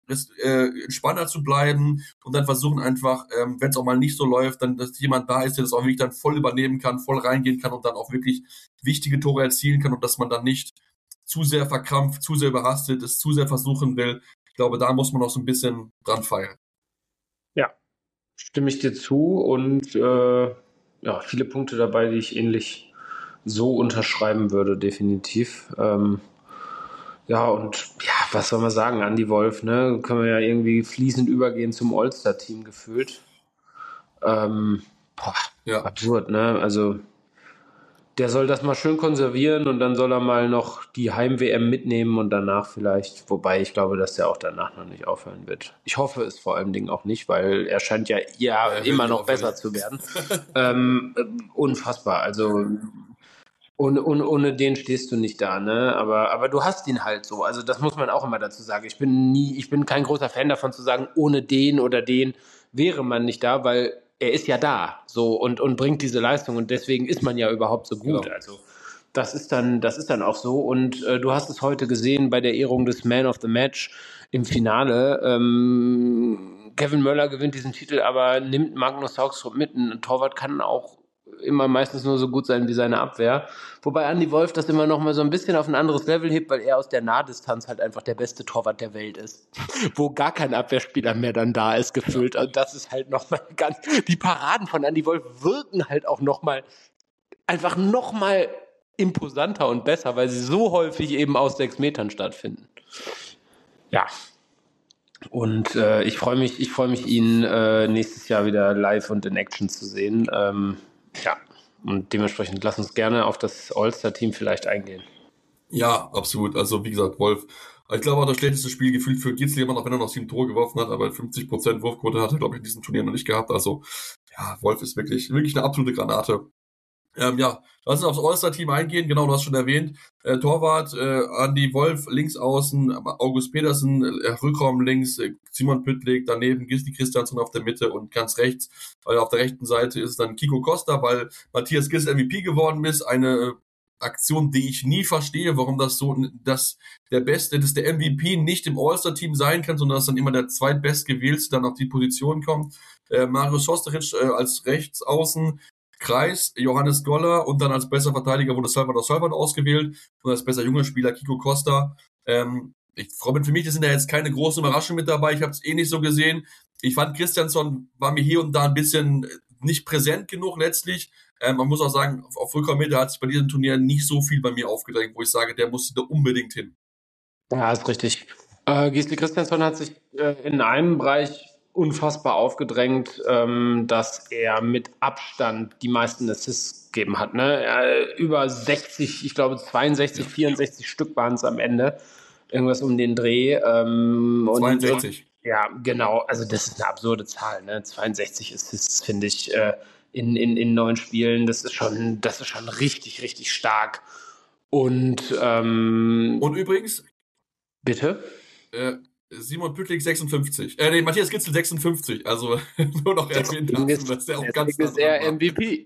äh, entspannter zu bleiben und dann versuchen einfach, ähm, wenn es auch mal nicht so läuft, dann, dass jemand da ist, der das auch wirklich dann voll übernehmen kann, voll reingehen kann und dann auch wirklich wichtige Tore erzielen kann und dass man dann nicht zu sehr verkrampft, zu sehr überhastet, es zu sehr versuchen will. Ich glaube, da muss man auch so ein bisschen dran feiern. Ja, stimme ich dir zu und äh, ja, viele Punkte dabei, die ich ähnlich so unterschreiben würde, definitiv. Ähm, ja, und ja, was soll man sagen, Andy Wolf, ne? Können wir ja irgendwie fließend übergehen zum All-Star-Team gefühlt. Ähm, boah, Ja. absurd, ne? Also der soll das mal schön konservieren und dann soll er mal noch die Heim-W M mitnehmen und danach vielleicht, wobei ich glaube, dass der auch danach noch nicht aufhören wird. Ich hoffe es vor allen Dingen auch nicht, weil er scheint ja, ja Er immer will noch auch besser nicht. zu werden. ähm, unfassbar, also ohne, ohne, ohne den stehst du nicht da, ne? Aber, aber du hast ihn halt so. Also das muss man auch immer dazu sagen. Ich bin nie, ich bin kein großer Fan davon zu sagen, ohne den oder den wäre man nicht da, weil er ist ja da so und, und bringt diese Leistung und deswegen ist man ja überhaupt so gut. Genau. Also das ist dann, das ist dann auch so. Und äh, du hast es heute gesehen bei der Ehrung des Man of the Match im Finale. Ähm, Kevin Möller gewinnt diesen Titel, aber nimmt Magnus Saugstrup mit. Ein Torwart kann auch immer meistens nur so gut sein wie seine Abwehr. Wobei Andy Wolf das immer noch mal so ein bisschen auf ein anderes Level hebt, weil er aus der Nahdistanz halt einfach der beste Torwart der Welt ist. Wo gar kein Abwehrspieler mehr dann da ist, gefühlt. Ja. Und das ist halt noch mal ganz... Die Paraden von Andy Wolf wirken halt auch noch mal einfach noch mal imposanter und besser, weil sie so häufig eben aus sechs Metern stattfinden. Ja. Und äh, ich freue mich, ich freue mich, ihn äh, nächstes Jahr wieder live und in Action zu sehen. Ähm, ja, und dementsprechend lass uns gerne auf das All-Star-Team vielleicht eingehen. Ja, absolut. Also wie gesagt, Wolf, ich glaube auch das schlechteste Spiel gefühlt für Gietzli immer noch, wenn er noch sieben Tore geworfen hat, aber fünfzig Prozent Wurfquote hat er, glaube ich, in diesem Turnier noch nicht gehabt. Also ja, Wolf ist wirklich, wirklich eine absolute Granate. Ähm, ja, lass uns aufs All-Star-Team eingehen. Genau, du hast schon erwähnt. Äh, Torwart, äh, Andy Wolf links außen, August Petersen, äh, Rückraum links, äh, Simon Püttlik, daneben Gisli Christiansson auf der Mitte und ganz rechts, weil auf der rechten Seite ist dann Kiko Costa, weil Matthias Giss M V P geworden ist. Eine äh, Aktion, die ich nie verstehe, warum das so, dass der Beste, dass der M V P nicht im All-Star-Team sein kann, sondern dass dann immer der zweitbestgewählte dann auf die Position kommt. Äh, Marius Sosteric äh, als Rechtsaußen, Kreis, Johannes Goller und dann als bester Verteidiger wurde Salvador Salvador ausgewählt und als bester junger Spieler Kiko Costa. Ähm, ich, Robin, für mich sind da jetzt keine großen Überraschungen mit dabei. Ich habe es eh nicht so gesehen. Ich fand, Christiansson war mir hier und da ein bisschen nicht präsent genug letztlich. Ähm, man muss auch sagen, auf, auf Rückraummeter hat sich bei diesem Turnier nicht so viel bei mir aufgedrängt, wo ich sage, der musste da unbedingt hin. Ja, ist richtig. Äh, Gisli Christiansson hat sich äh, in einem Bereich unfassbar aufgedrängt, ähm, dass er mit Abstand die meisten Assists gegeben hat. Ne? Er, über sechzig, ich glaube zweiundsechzig, Ja. vierundsechzig Stück waren es am Ende. Irgendwas um den Dreh. Ähm, zweiundsechzig. Und, ja, genau. Also das ist eine absurde Zahl. Ne? zweiundsechzig Assists, finde ich, äh, in, in, in neun Spielen. Das ist schon, das ist schon richtig, richtig stark. Und, ähm, Und übrigens, bitte? äh, Simon Püttlik sechsundfünfzig. Äh, nee, Matthias Gitzel sechsundfünfzig. Also nur noch erwähnt Deswegen dazu, ist, dass der auch deswegen ganz nah ist er dran war. M V P.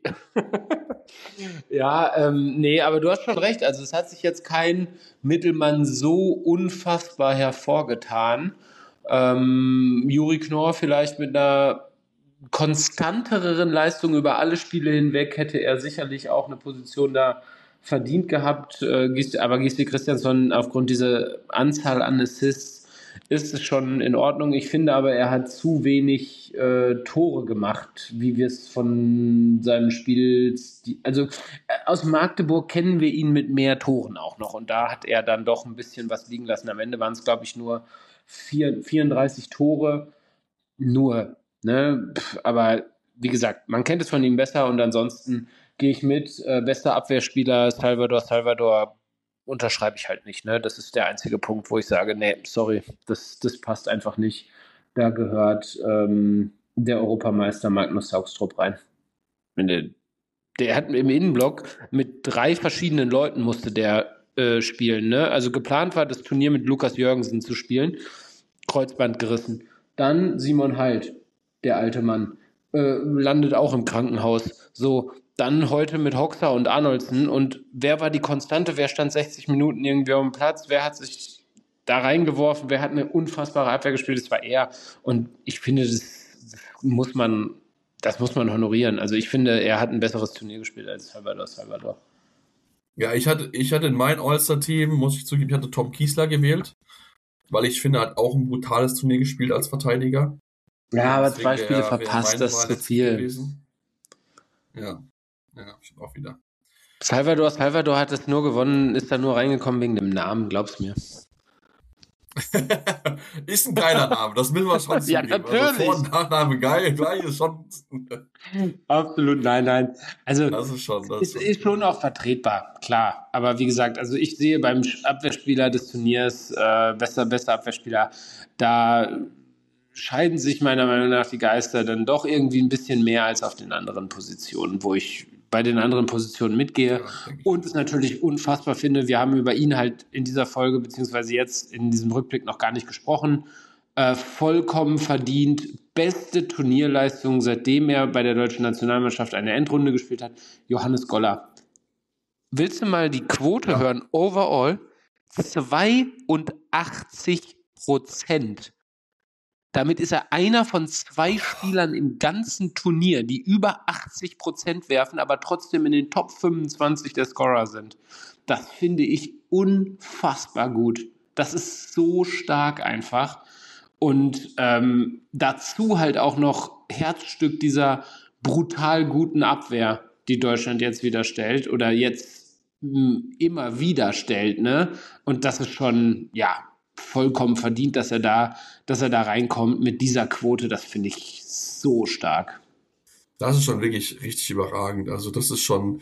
Ja, ähm, nee, aber du hast schon recht. Also es hat sich jetzt kein Mittelmann so unfassbar hervorgetan. Ähm, Juri Knorr vielleicht mit einer konstanteren Leistung über alle Spiele hinweg hätte er sicherlich auch eine Position da verdient gehabt. Äh, Gisli- aber Gisli Christiansson aufgrund dieser Anzahl an Assists ist es schon in Ordnung. Ich finde aber, er hat zu wenig äh, Tore gemacht, wie wir es von seinem Spiel. Also äh, aus Magdeburg kennen wir ihn mit mehr Toren auch noch. Und da hat er dann doch ein bisschen was liegen lassen. Am Ende waren es, glaube ich, nur vier, vierunddreißig Tore. Nur. Ne? Pff, aber wie gesagt, man kennt es von ihm besser. Und ansonsten gehe ich mit. Äh, bester Abwehrspieler Salvador Salvador. Unterschreibe ich halt nicht. Ne? Das ist der einzige Punkt, wo ich sage, nee, sorry, das, das passt einfach nicht. Da gehört ähm, der Europameister Magnus Saugstrup rein. Der, der hat im Innenblock mit drei verschiedenen Leuten musste der äh, spielen. Ne? Also geplant war, das Turnier mit Lukas Jürgensen zu spielen. Kreuzband gerissen. Dann Simon Halt, der alte Mann, äh, landet auch im Krankenhaus. So, dann heute mit Hoxha und Arnoldsen. Und wer war die Konstante? Wer stand sechzig Minuten irgendwie auf dem Platz? Wer hat sich da reingeworfen, wer hat eine unfassbare Abwehr gespielt, das war er. Und ich finde, das muss man, das muss man honorieren. Also ich finde, er hat ein besseres Turnier gespielt als Salvador Salvador. Ja, ich hatte, ich hatte in mein All-Star-Team, muss ich zugeben, ich hatte Tom Kiesler gewählt, weil ich finde, er hat auch ein brutales Turnier gespielt als Verteidiger. Ja, aber Deswegen zwei Spiele wäre- wäre verpasst, meine das ist Wahl zu jetzt viel. gewesen. Ja, ja, stimmt auch wieder. Salvador Salvador hat es nur gewonnen, ist da nur reingekommen wegen dem Namen, glaub's mir. Ist ein geiler Name, das müssen wir schon Ja, zugeben. natürlich. Also Vor- und Nachname geil, gleich ist schon, Absolut, nein, nein. Also das ist schon, das ist, ist ist schon auch vertretbar, klar. Aber wie gesagt, also ich sehe beim Abwehrspieler des Turniers, äh, bester, bester Abwehrspieler, da scheiden sich meiner Meinung nach die Geister dann doch irgendwie ein bisschen mehr als auf den anderen Positionen, wo ich bei den anderen Positionen mitgehe. Ja, denke ich Und es natürlich unfassbar finde, wir haben über ihn halt in dieser Folge, beziehungsweise jetzt in diesem Rückblick noch gar nicht gesprochen, äh, vollkommen verdient, beste Turnierleistung, seitdem er bei der deutschen Nationalmannschaft eine Endrunde gespielt hat, Johannes Goller. Willst du mal die Quote Ja. hören? Overall zweiundachtzig Prozent. Damit ist er einer von zwei Spielern im ganzen Turnier, die über achtzig Prozent werfen, aber trotzdem in den Top fünfundzwanzig der Scorer sind. Das finde ich unfassbar gut. Das ist so stark einfach. Und ähm, dazu halt auch noch Herzstück dieser brutal guten Abwehr, die Deutschland jetzt wieder stellt oder jetzt mh, immer wieder stellt, ne? Und das ist schon, ja, vollkommen verdient, dass er da, dass er da reinkommt mit dieser Quote. Das finde ich so stark. Das ist schon wirklich richtig überragend. Also das ist schon,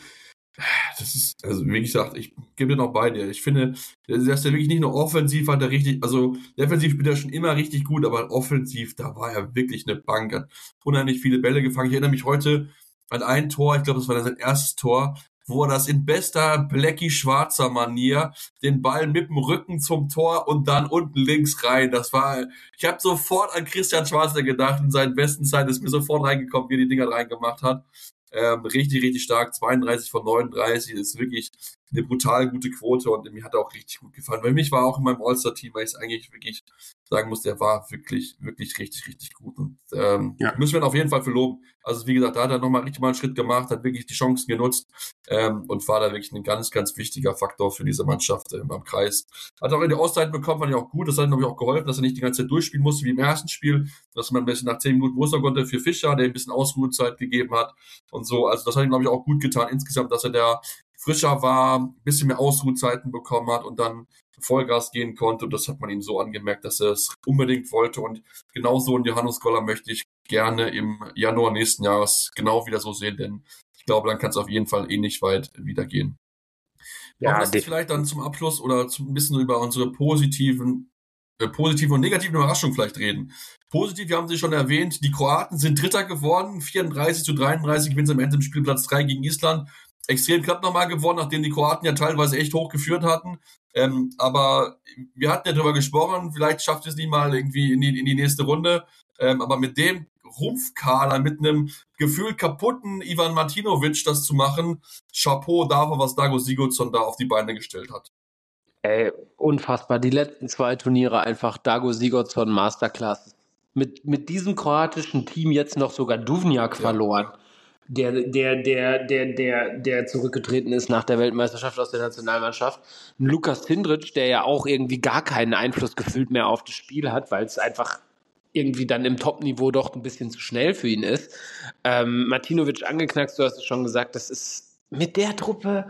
das ist, also wie gesagt, ich gebe dir noch bei dir. Ich finde, dass er wirklich nicht nur offensiv hat, er richtig, also defensiv spielt er schon immer richtig gut, aber offensiv, da war er wirklich eine Bank, hat unheimlich viele Bälle gefangen. Ich erinnere mich heute an ein Tor, ich glaube, das war sein erstes Tor, wo er das in bester Blackie-schwarzer Manier den Ball mit dem Rücken zum Tor und dann unten links rein. Das war, ich habe sofort an Christian Schwarzer gedacht, in seinen besten Zeiten ist mir sofort reingekommen, wie er die Dinger reingemacht hat. Ähm, richtig, richtig stark, zweiunddreißig von neununddreißig, ist wirklich eine brutal gute Quote und mir hat er auch richtig gut gefallen. Bei mich war auch in meinem All-Star-Team, weil ich es eigentlich wirklich sagen muss, der war wirklich, wirklich richtig, richtig gut und ähm, Ja. müssen wir ihn auf jeden Fall für loben. Also wie gesagt, da hat er nochmal richtig mal einen Schritt gemacht, hat wirklich die Chancen genutzt ähm, und war da wirklich ein ganz, ganz wichtiger Faktor für diese Mannschaft ähm, am Kreis. Hat auch in die Auszeit bekommen, fand ich auch gut, das hat ihm, glaube ich, auch geholfen, dass er nicht die ganze Zeit durchspielen musste wie im ersten Spiel, dass man ein bisschen nach zehn Minuten Muster konnte für Fischer, der ein bisschen Ausruhezeit gegeben hat und so. Also das hat ihm, glaube ich, auch gut getan insgesamt, dass er da frischer war, ein bisschen mehr Ausruhezeiten bekommen hat und dann Vollgas gehen konnte. Und das hat man ihm so angemerkt, dass er es unbedingt wollte. Und genauso einen Johannes Goller möchte ich gerne im Januar nächsten Jahres genau wieder so sehen, denn ich glaube, dann kann es auf jeden Fall ähnlich weit wieder gehen. Ja, lass uns vielleicht dann zum Abschluss oder zum, ein bisschen über unsere positiven äh, positive und negativen Überraschungen vielleicht reden. Positiv, wir haben sie schon erwähnt, die Kroaten sind Dritter geworden, vierunddreißig zu dreiunddreißig, gewinnen sie am Ende im Spiel Platz drei gegen Island. Extrem knapp nochmal gewonnen, nachdem die Kroaten ja teilweise echt hoch geführt hatten. Ähm, aber wir hatten ja darüber gesprochen, vielleicht schafft es nicht mal irgendwie in die, in die nächste Runde. Ähm, aber mit dem Rumpfkader, mit einem gefühlt kaputten Ivan Martinovic das zu machen, Chapeau dafür, was Dago Sigurdsson da auf die Beine gestellt hat. Ey, unfassbar. Die letzten zwei Turniere einfach Dago Sigurdsson Masterclass. Mit, mit diesem kroatischen Team jetzt noch sogar Duvnjak verloren. Ja. Der, der, der, der, der, der zurückgetreten ist nach der Weltmeisterschaft aus der Nationalmannschaft. Ein Lukas Tindric, der ja auch irgendwie gar keinen Einfluss gefühlt mehr auf das Spiel hat, weil es einfach irgendwie dann im Top-Niveau doch ein bisschen zu schnell für ihn ist. Ähm, Martinovic angeknackst, du hast es schon gesagt, das ist mit der Truppe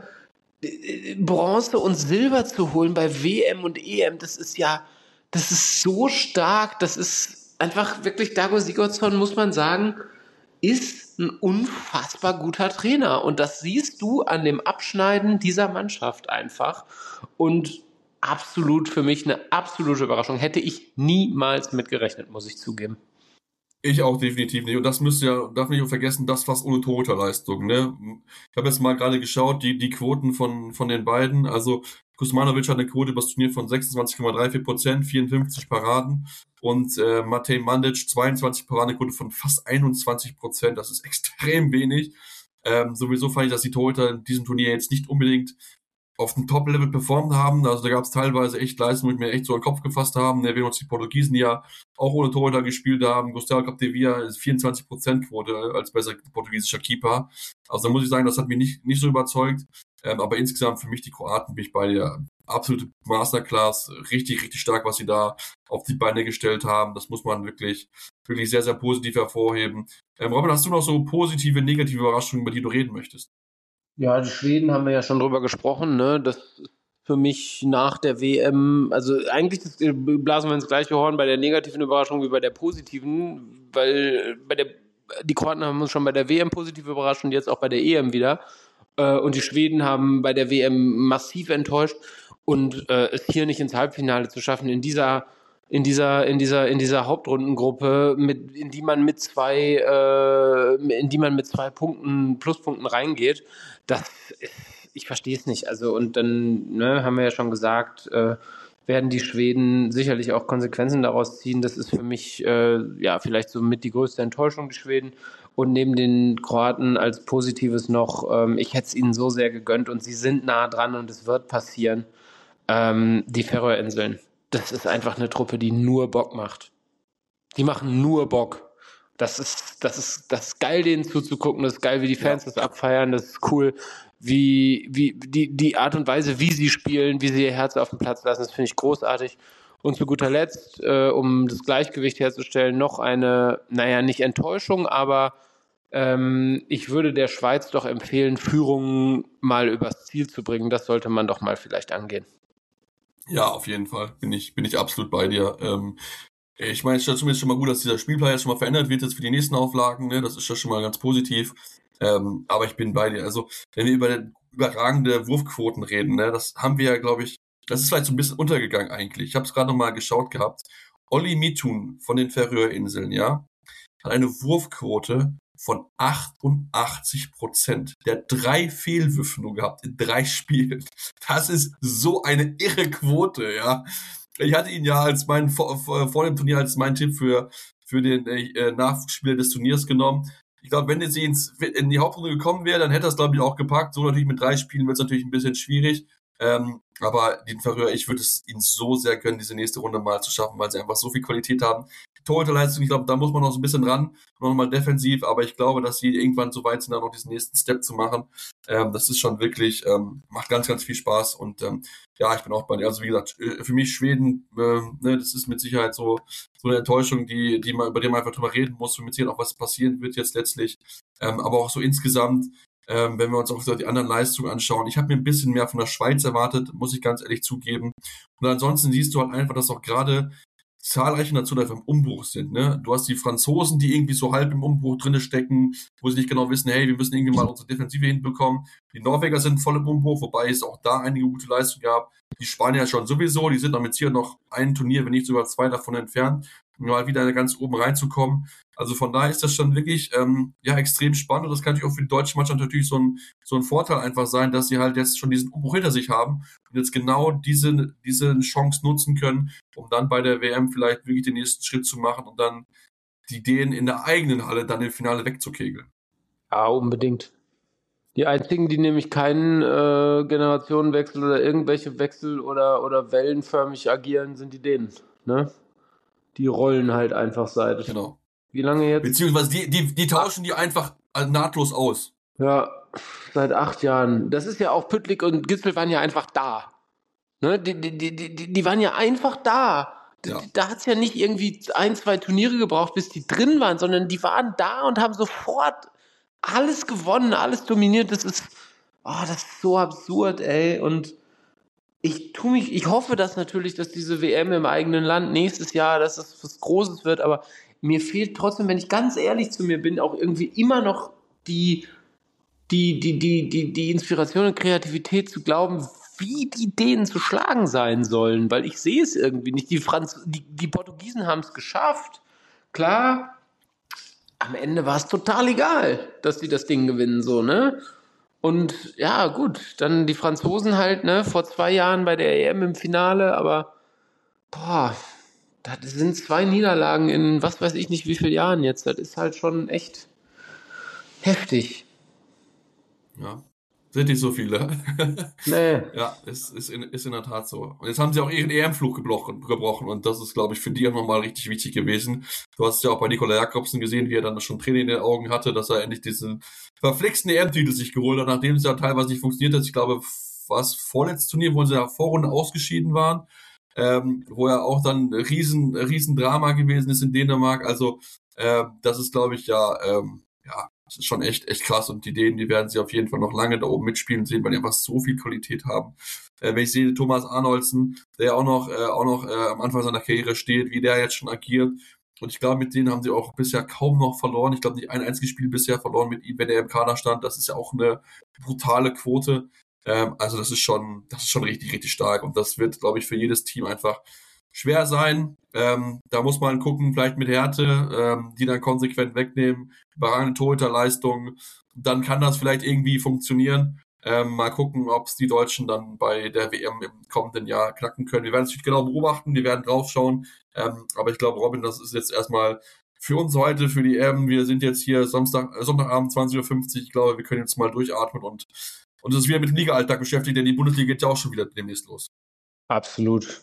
Bronze und Silber zu holen bei W M und E M, das ist ja, das ist so stark, das ist einfach wirklich, Dago Sigurdsson, muss man sagen, ist ein unfassbar guter Trainer und das siehst du an dem Abschneiden dieser Mannschaft einfach und absolut für mich eine absolute Überraschung, hätte ich niemals mitgerechnet, muss ich zugeben. Ich auch definitiv nicht. Und das müsst ihr, darf nicht vergessen, das fast ohne Torhüterleistung, ne? Ich habe jetzt mal gerade geschaut, die, die Quoten von, von den beiden. Also, Kuzmanovic hat eine Quote über das Turnier von sechsundzwanzig Komma drei vier Prozent, vierundfünfzig Paraden. Und äh, Matej Mandic, zweiundzwanzig Paradenquote von fast einundzwanzig Prozent. Das ist extrem wenig. Ähm, sowieso fand ich, dass die Torhüter in diesem Turnier jetzt nicht unbedingt auf dem Top-Level performt haben. Also da gab es teilweise echt Leistungen, wo ich mir echt so in den Kopf gefasst haben. Ne, wir uns die Portugiesen, die ja auch ohne Torhüter gespielt haben. Gustavo Capdevia ist vierundzwanzig Prozent Quote als besser portugiesischer Keeper. Also da muss ich sagen, das hat mich nicht, nicht so überzeugt. Ähm, aber insgesamt für mich die Kroaten bin ich bei der absolute Masterclass. Richtig, richtig stark, was sie da auf die Beine gestellt haben. Das muss man wirklich, wirklich sehr, sehr positiv hervorheben. Ähm, Robin, hast du noch so positive, negative Überraschungen, über die du reden möchtest? Ja, die Schweden haben wir ja schon drüber gesprochen, ne? Das ist für mich nach der W M, also eigentlich das, äh, blasen wir ins gleiche Horn bei der negativen Überraschung wie bei der positiven, weil bei der die Kroaten haben uns schon bei der W M positiv überrascht und jetzt auch bei der E M wieder. Äh, und die Schweden haben bei der W M massiv enttäuscht und äh, es hier nicht ins Halbfinale zu schaffen in dieser in dieser in dieser in dieser Hauptrundengruppe, mit in die man mit zwei äh, in die man mit zwei Punkten Pluspunkten reingeht, das ist, ich verstehe es nicht. Also und dann ne, haben wir ja schon gesagt, äh, werden die Schweden sicherlich auch Konsequenzen daraus ziehen. Das ist für mich äh, ja vielleicht so mit die größte Enttäuschung, die Schweden. Und neben den Kroaten als Positives noch, ähm, ich hätte es ihnen so sehr gegönnt und sie sind nah dran und es wird passieren. Ähm, die Färöerinseln. Das ist einfach eine Truppe, die nur Bock macht. Die machen nur Bock. Das ist, das ist, das ist geil, denen zuzugucken. Das ist geil, wie die Fans Ja. das abfeiern. Das ist cool, wie, wie die, die Art und Weise, wie sie spielen, wie sie ihr Herz auf den Platz lassen. Das finde ich großartig. Und zu guter Letzt, äh, um das Gleichgewicht herzustellen, noch eine, naja, nicht Enttäuschung, aber ähm, ich würde der Schweiz doch empfehlen, Führungen mal übers Ziel zu bringen. Das sollte man doch mal vielleicht angehen. Ja, auf jeden Fall. Bin ich, bin ich absolut bei dir. Ähm, ich meine, es ist zumindest schon mal gut, dass dieser Spielplan jetzt schon mal verändert wird jetzt für die nächsten Auflagen. Ne? Das ist ja schon mal ganz positiv. Ähm, aber ich bin bei dir. Also, wenn wir über überragende Wurfquoten reden, ne, das haben wir ja, glaube ich, das ist vielleicht so ein bisschen untergegangen eigentlich. Ich habe es gerade noch mal geschaut gehabt. Olli Mitun von den Färöerinseln, ja, hat eine Wurfquote von achtundachtzig Prozent. Der hat drei Fehlwürfe nur gehabt in drei Spielen. Das ist so eine irre Quote, ja. Ich hatte ihn ja als mein, vor, vor dem Turnier als mein Tipp für, für den äh, Nachspieler des Turniers genommen. Ich glaube, wenn jetzt ins, in die Hauptrunde gekommen wäre, dann hätte er es, glaube ich, auch gepackt. So natürlich mit drei Spielen wird es natürlich ein bisschen schwierig. Ähm, aber den Färöer, ich würde es ihnen so sehr gönnen, diese nächste Runde mal zu schaffen, weil sie einfach so viel Qualität haben. Torhüterleistung, ich glaube, da muss man noch so ein bisschen ran, noch mal defensiv, aber ich glaube, dass sie irgendwann so weit sind, da noch diesen nächsten Step zu machen. Ähm, das ist schon wirklich, ähm, macht ganz, ganz viel Spaß und ähm, ja, ich bin auch bei dir. Also wie gesagt, für mich Schweden, äh, ne, das ist mit Sicherheit so so eine Enttäuschung, die die man über die man einfach drüber reden muss und mit Sicherheit auch was passieren wird jetzt letztlich. Ähm, aber auch so insgesamt, ähm, wenn wir uns auch so die anderen Leistungen anschauen, ich habe mir ein bisschen mehr von der Schweiz erwartet, muss ich ganz ehrlich zugeben. Und ansonsten siehst du halt einfach, dass auch gerade zahlreiche Nationen einfach im Umbruch sind. Ne? Du hast die Franzosen, die irgendwie so halb im Umbruch drinne stecken, wo sie nicht genau wissen, hey, wir müssen irgendwie mal unsere Defensive hinbekommen. Die Norweger sind voll im Umbruch, wobei es auch da einige gute Leistungen gab. Die Spanier schon sowieso, die sind noch mit hier noch ein Turnier, wenn nicht sogar zwei davon entfernt, um mal wieder ganz oben reinzukommen. Also von daher ist das schon wirklich ähm, ja extrem spannend und das kann natürlich auch für die deutsche Mannschaft natürlich so ein, so ein Vorteil einfach sein, dass sie halt jetzt schon diesen Umbruch hinter sich haben und jetzt genau diese, diese Chance nutzen können, um dann bei der W M vielleicht wirklich den nächsten Schritt zu machen und dann die Ideen in der eigenen Halle dann im Finale wegzukegeln. Ja, unbedingt. Die einzigen, die nämlich keinen äh, Generationenwechsel oder irgendwelche Wechsel oder, oder wellenförmig agieren, sind die Dänen. Ne? Die rollen halt einfach seit. Genau. Wie lange jetzt? Beziehungsweise die, die, die tauschen die einfach nahtlos aus. Ja, seit acht Jahren. Das ist ja auch Püttlik und Gitzel waren ja einfach da. Ne? Die, die, die, die, die waren ja einfach da. Ja. Da hat es ja nicht irgendwie ein, zwei Turniere gebraucht, bis die drin waren, sondern die waren da und haben sofort alles gewonnen, alles dominiert. Das ist, oh, das ist so absurd, ey. Und ich tu mich, ich hoffe, dass natürlich, dass diese W M im eigenen Land nächstes Jahr, dass das was Großes wird, aber mir fehlt trotzdem, wenn ich ganz ehrlich zu mir bin, auch irgendwie immer noch die, die, die, die, die, die Inspiration und Kreativität zu glauben, wie die denen zu schlagen sein sollen, weil ich sehe es irgendwie nicht. Die, Franz die, die Portugiesen haben es geschafft. Klar, am Ende war es total egal, dass die das Ding gewinnen, so, ne? Und ja, gut, dann die Franzosen halt, ne, vor zwei Jahren bei der E M im Finale, aber boah, das sind zwei Niederlagen in was weiß ich nicht wie vielen Jahren jetzt. Das ist halt schon echt heftig. Ja. Sind nicht so viele. Nee. Ja, ist, ist, in, ist in der Tat so. Und jetzt haben sie auch ihren E M-Flug gebrochen, gebrochen und das ist, glaube ich, für die auch nochmal richtig wichtig gewesen. Du hast es ja auch bei Nikola Jakobsen gesehen, wie er dann schon Tränen in den Augen hatte, dass er endlich diesen verflixten E M-Titel sich geholt hat, nachdem es ja teilweise nicht funktioniert hat. Ich glaube, was vorletztes Turnier, wo sie in der Vorrunde ausgeschieden waren, ähm, wo er auch dann riesen, riesen Drama gewesen ist in Dänemark. Also, äh, das ist, glaube ich, ja, ähm, ja, das ist schon echt, echt krass und die Dänen, die werden sie auf jeden Fall noch lange da oben mitspielen sehen, weil die einfach so viel Qualität haben. Äh, wenn ich sehe, Thomas Arnoldsen, der auch noch, äh, auch noch äh, am Anfang seiner Karriere steht, wie der jetzt schon agiert. Und ich glaube, mit denen haben sie auch bisher kaum noch verloren. Ich glaube, nicht ein einziges Spiel bisher verloren mit ihm, wenn er im Kader stand. Das ist ja auch eine brutale Quote. Ähm, also das ist schon, das ist schon richtig, richtig stark. Und das wird, glaube ich, für jedes Team einfach schwer sein. Ähm, da muss man gucken, vielleicht mit Härte, ähm, die dann konsequent wegnehmen, überragende Torhüterleistung, dann kann das vielleicht irgendwie funktionieren. Ähm, mal gucken, ob es die Deutschen dann bei der W M im kommenden Jahr knacken können. Wir werden es natürlich genau beobachten, wir werden draufschauen. Ähm, aber ich glaube, Robin, das ist jetzt erstmal für uns heute, für die E M. Wir sind jetzt hier Samstag, äh, Sonntagabend zwanzig Uhr fünfzig. Ich glaube, wir können jetzt mal durchatmen und und es ist wieder mit dem Liga-Alltag beschäftigt, denn die Bundesliga geht ja auch schon wieder demnächst los. Absolut.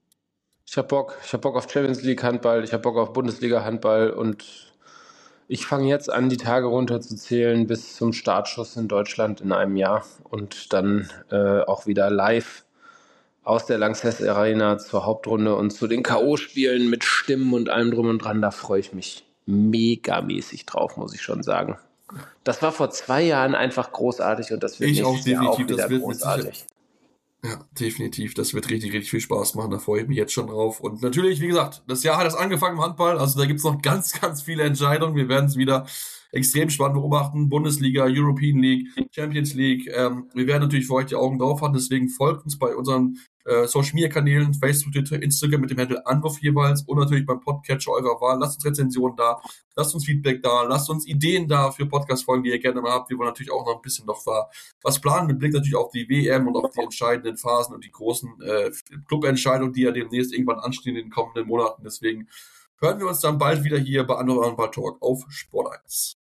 Ich hab Bock. Ich hab Bock auf Champions League Handball, ich hab Bock auf Bundesliga Handball und ich fange jetzt an, die Tage runterzuzählen bis zum Startschuss in Deutschland in einem Jahr und dann äh, auch wieder live aus der Lanxess Arena zur Hauptrunde und zu den K O-Spielen mit Stimmen und allem drum und dran. Da freue ich mich megamäßig drauf, muss ich schon sagen. Das war vor zwei Jahren einfach großartig und das wird Ich auch nächstes Jahr definitiv, auch wieder das wird mit großartig. Sicherheit. Ja, definitiv. Das wird richtig, richtig viel Spaß machen. Da freue ich mich jetzt schon drauf. Und natürlich, wie gesagt, das Jahr hat erst angefangen im Handball. Also da gibt's noch ganz, ganz viele Entscheidungen. Wir werden es wieder extrem spannend beobachten. Bundesliga, European League, Champions League. Ähm, wir werden natürlich für euch die Augen drauf haben. Deswegen folgt uns bei unseren äh, Social Media Kanälen, Facebook, Twitter, Instagram mit dem Handle Anwurf jeweils und natürlich beim Podcatcher eurer Wahl. Lasst uns Rezensionen da, lasst uns Feedback da, lasst uns Ideen da für Podcast-Folgen, die ihr gerne mal habt. Wir wollen natürlich auch noch ein bisschen noch was planen, mit Blick natürlich auf die W M und auf die entscheidenden Phasen und die großen äh, Clubentscheidungen, die ja demnächst irgendwann anstehen in den kommenden Monaten. Deswegen hören wir uns dann bald wieder hier bei Anwurf Handball Talk auf Sport eins.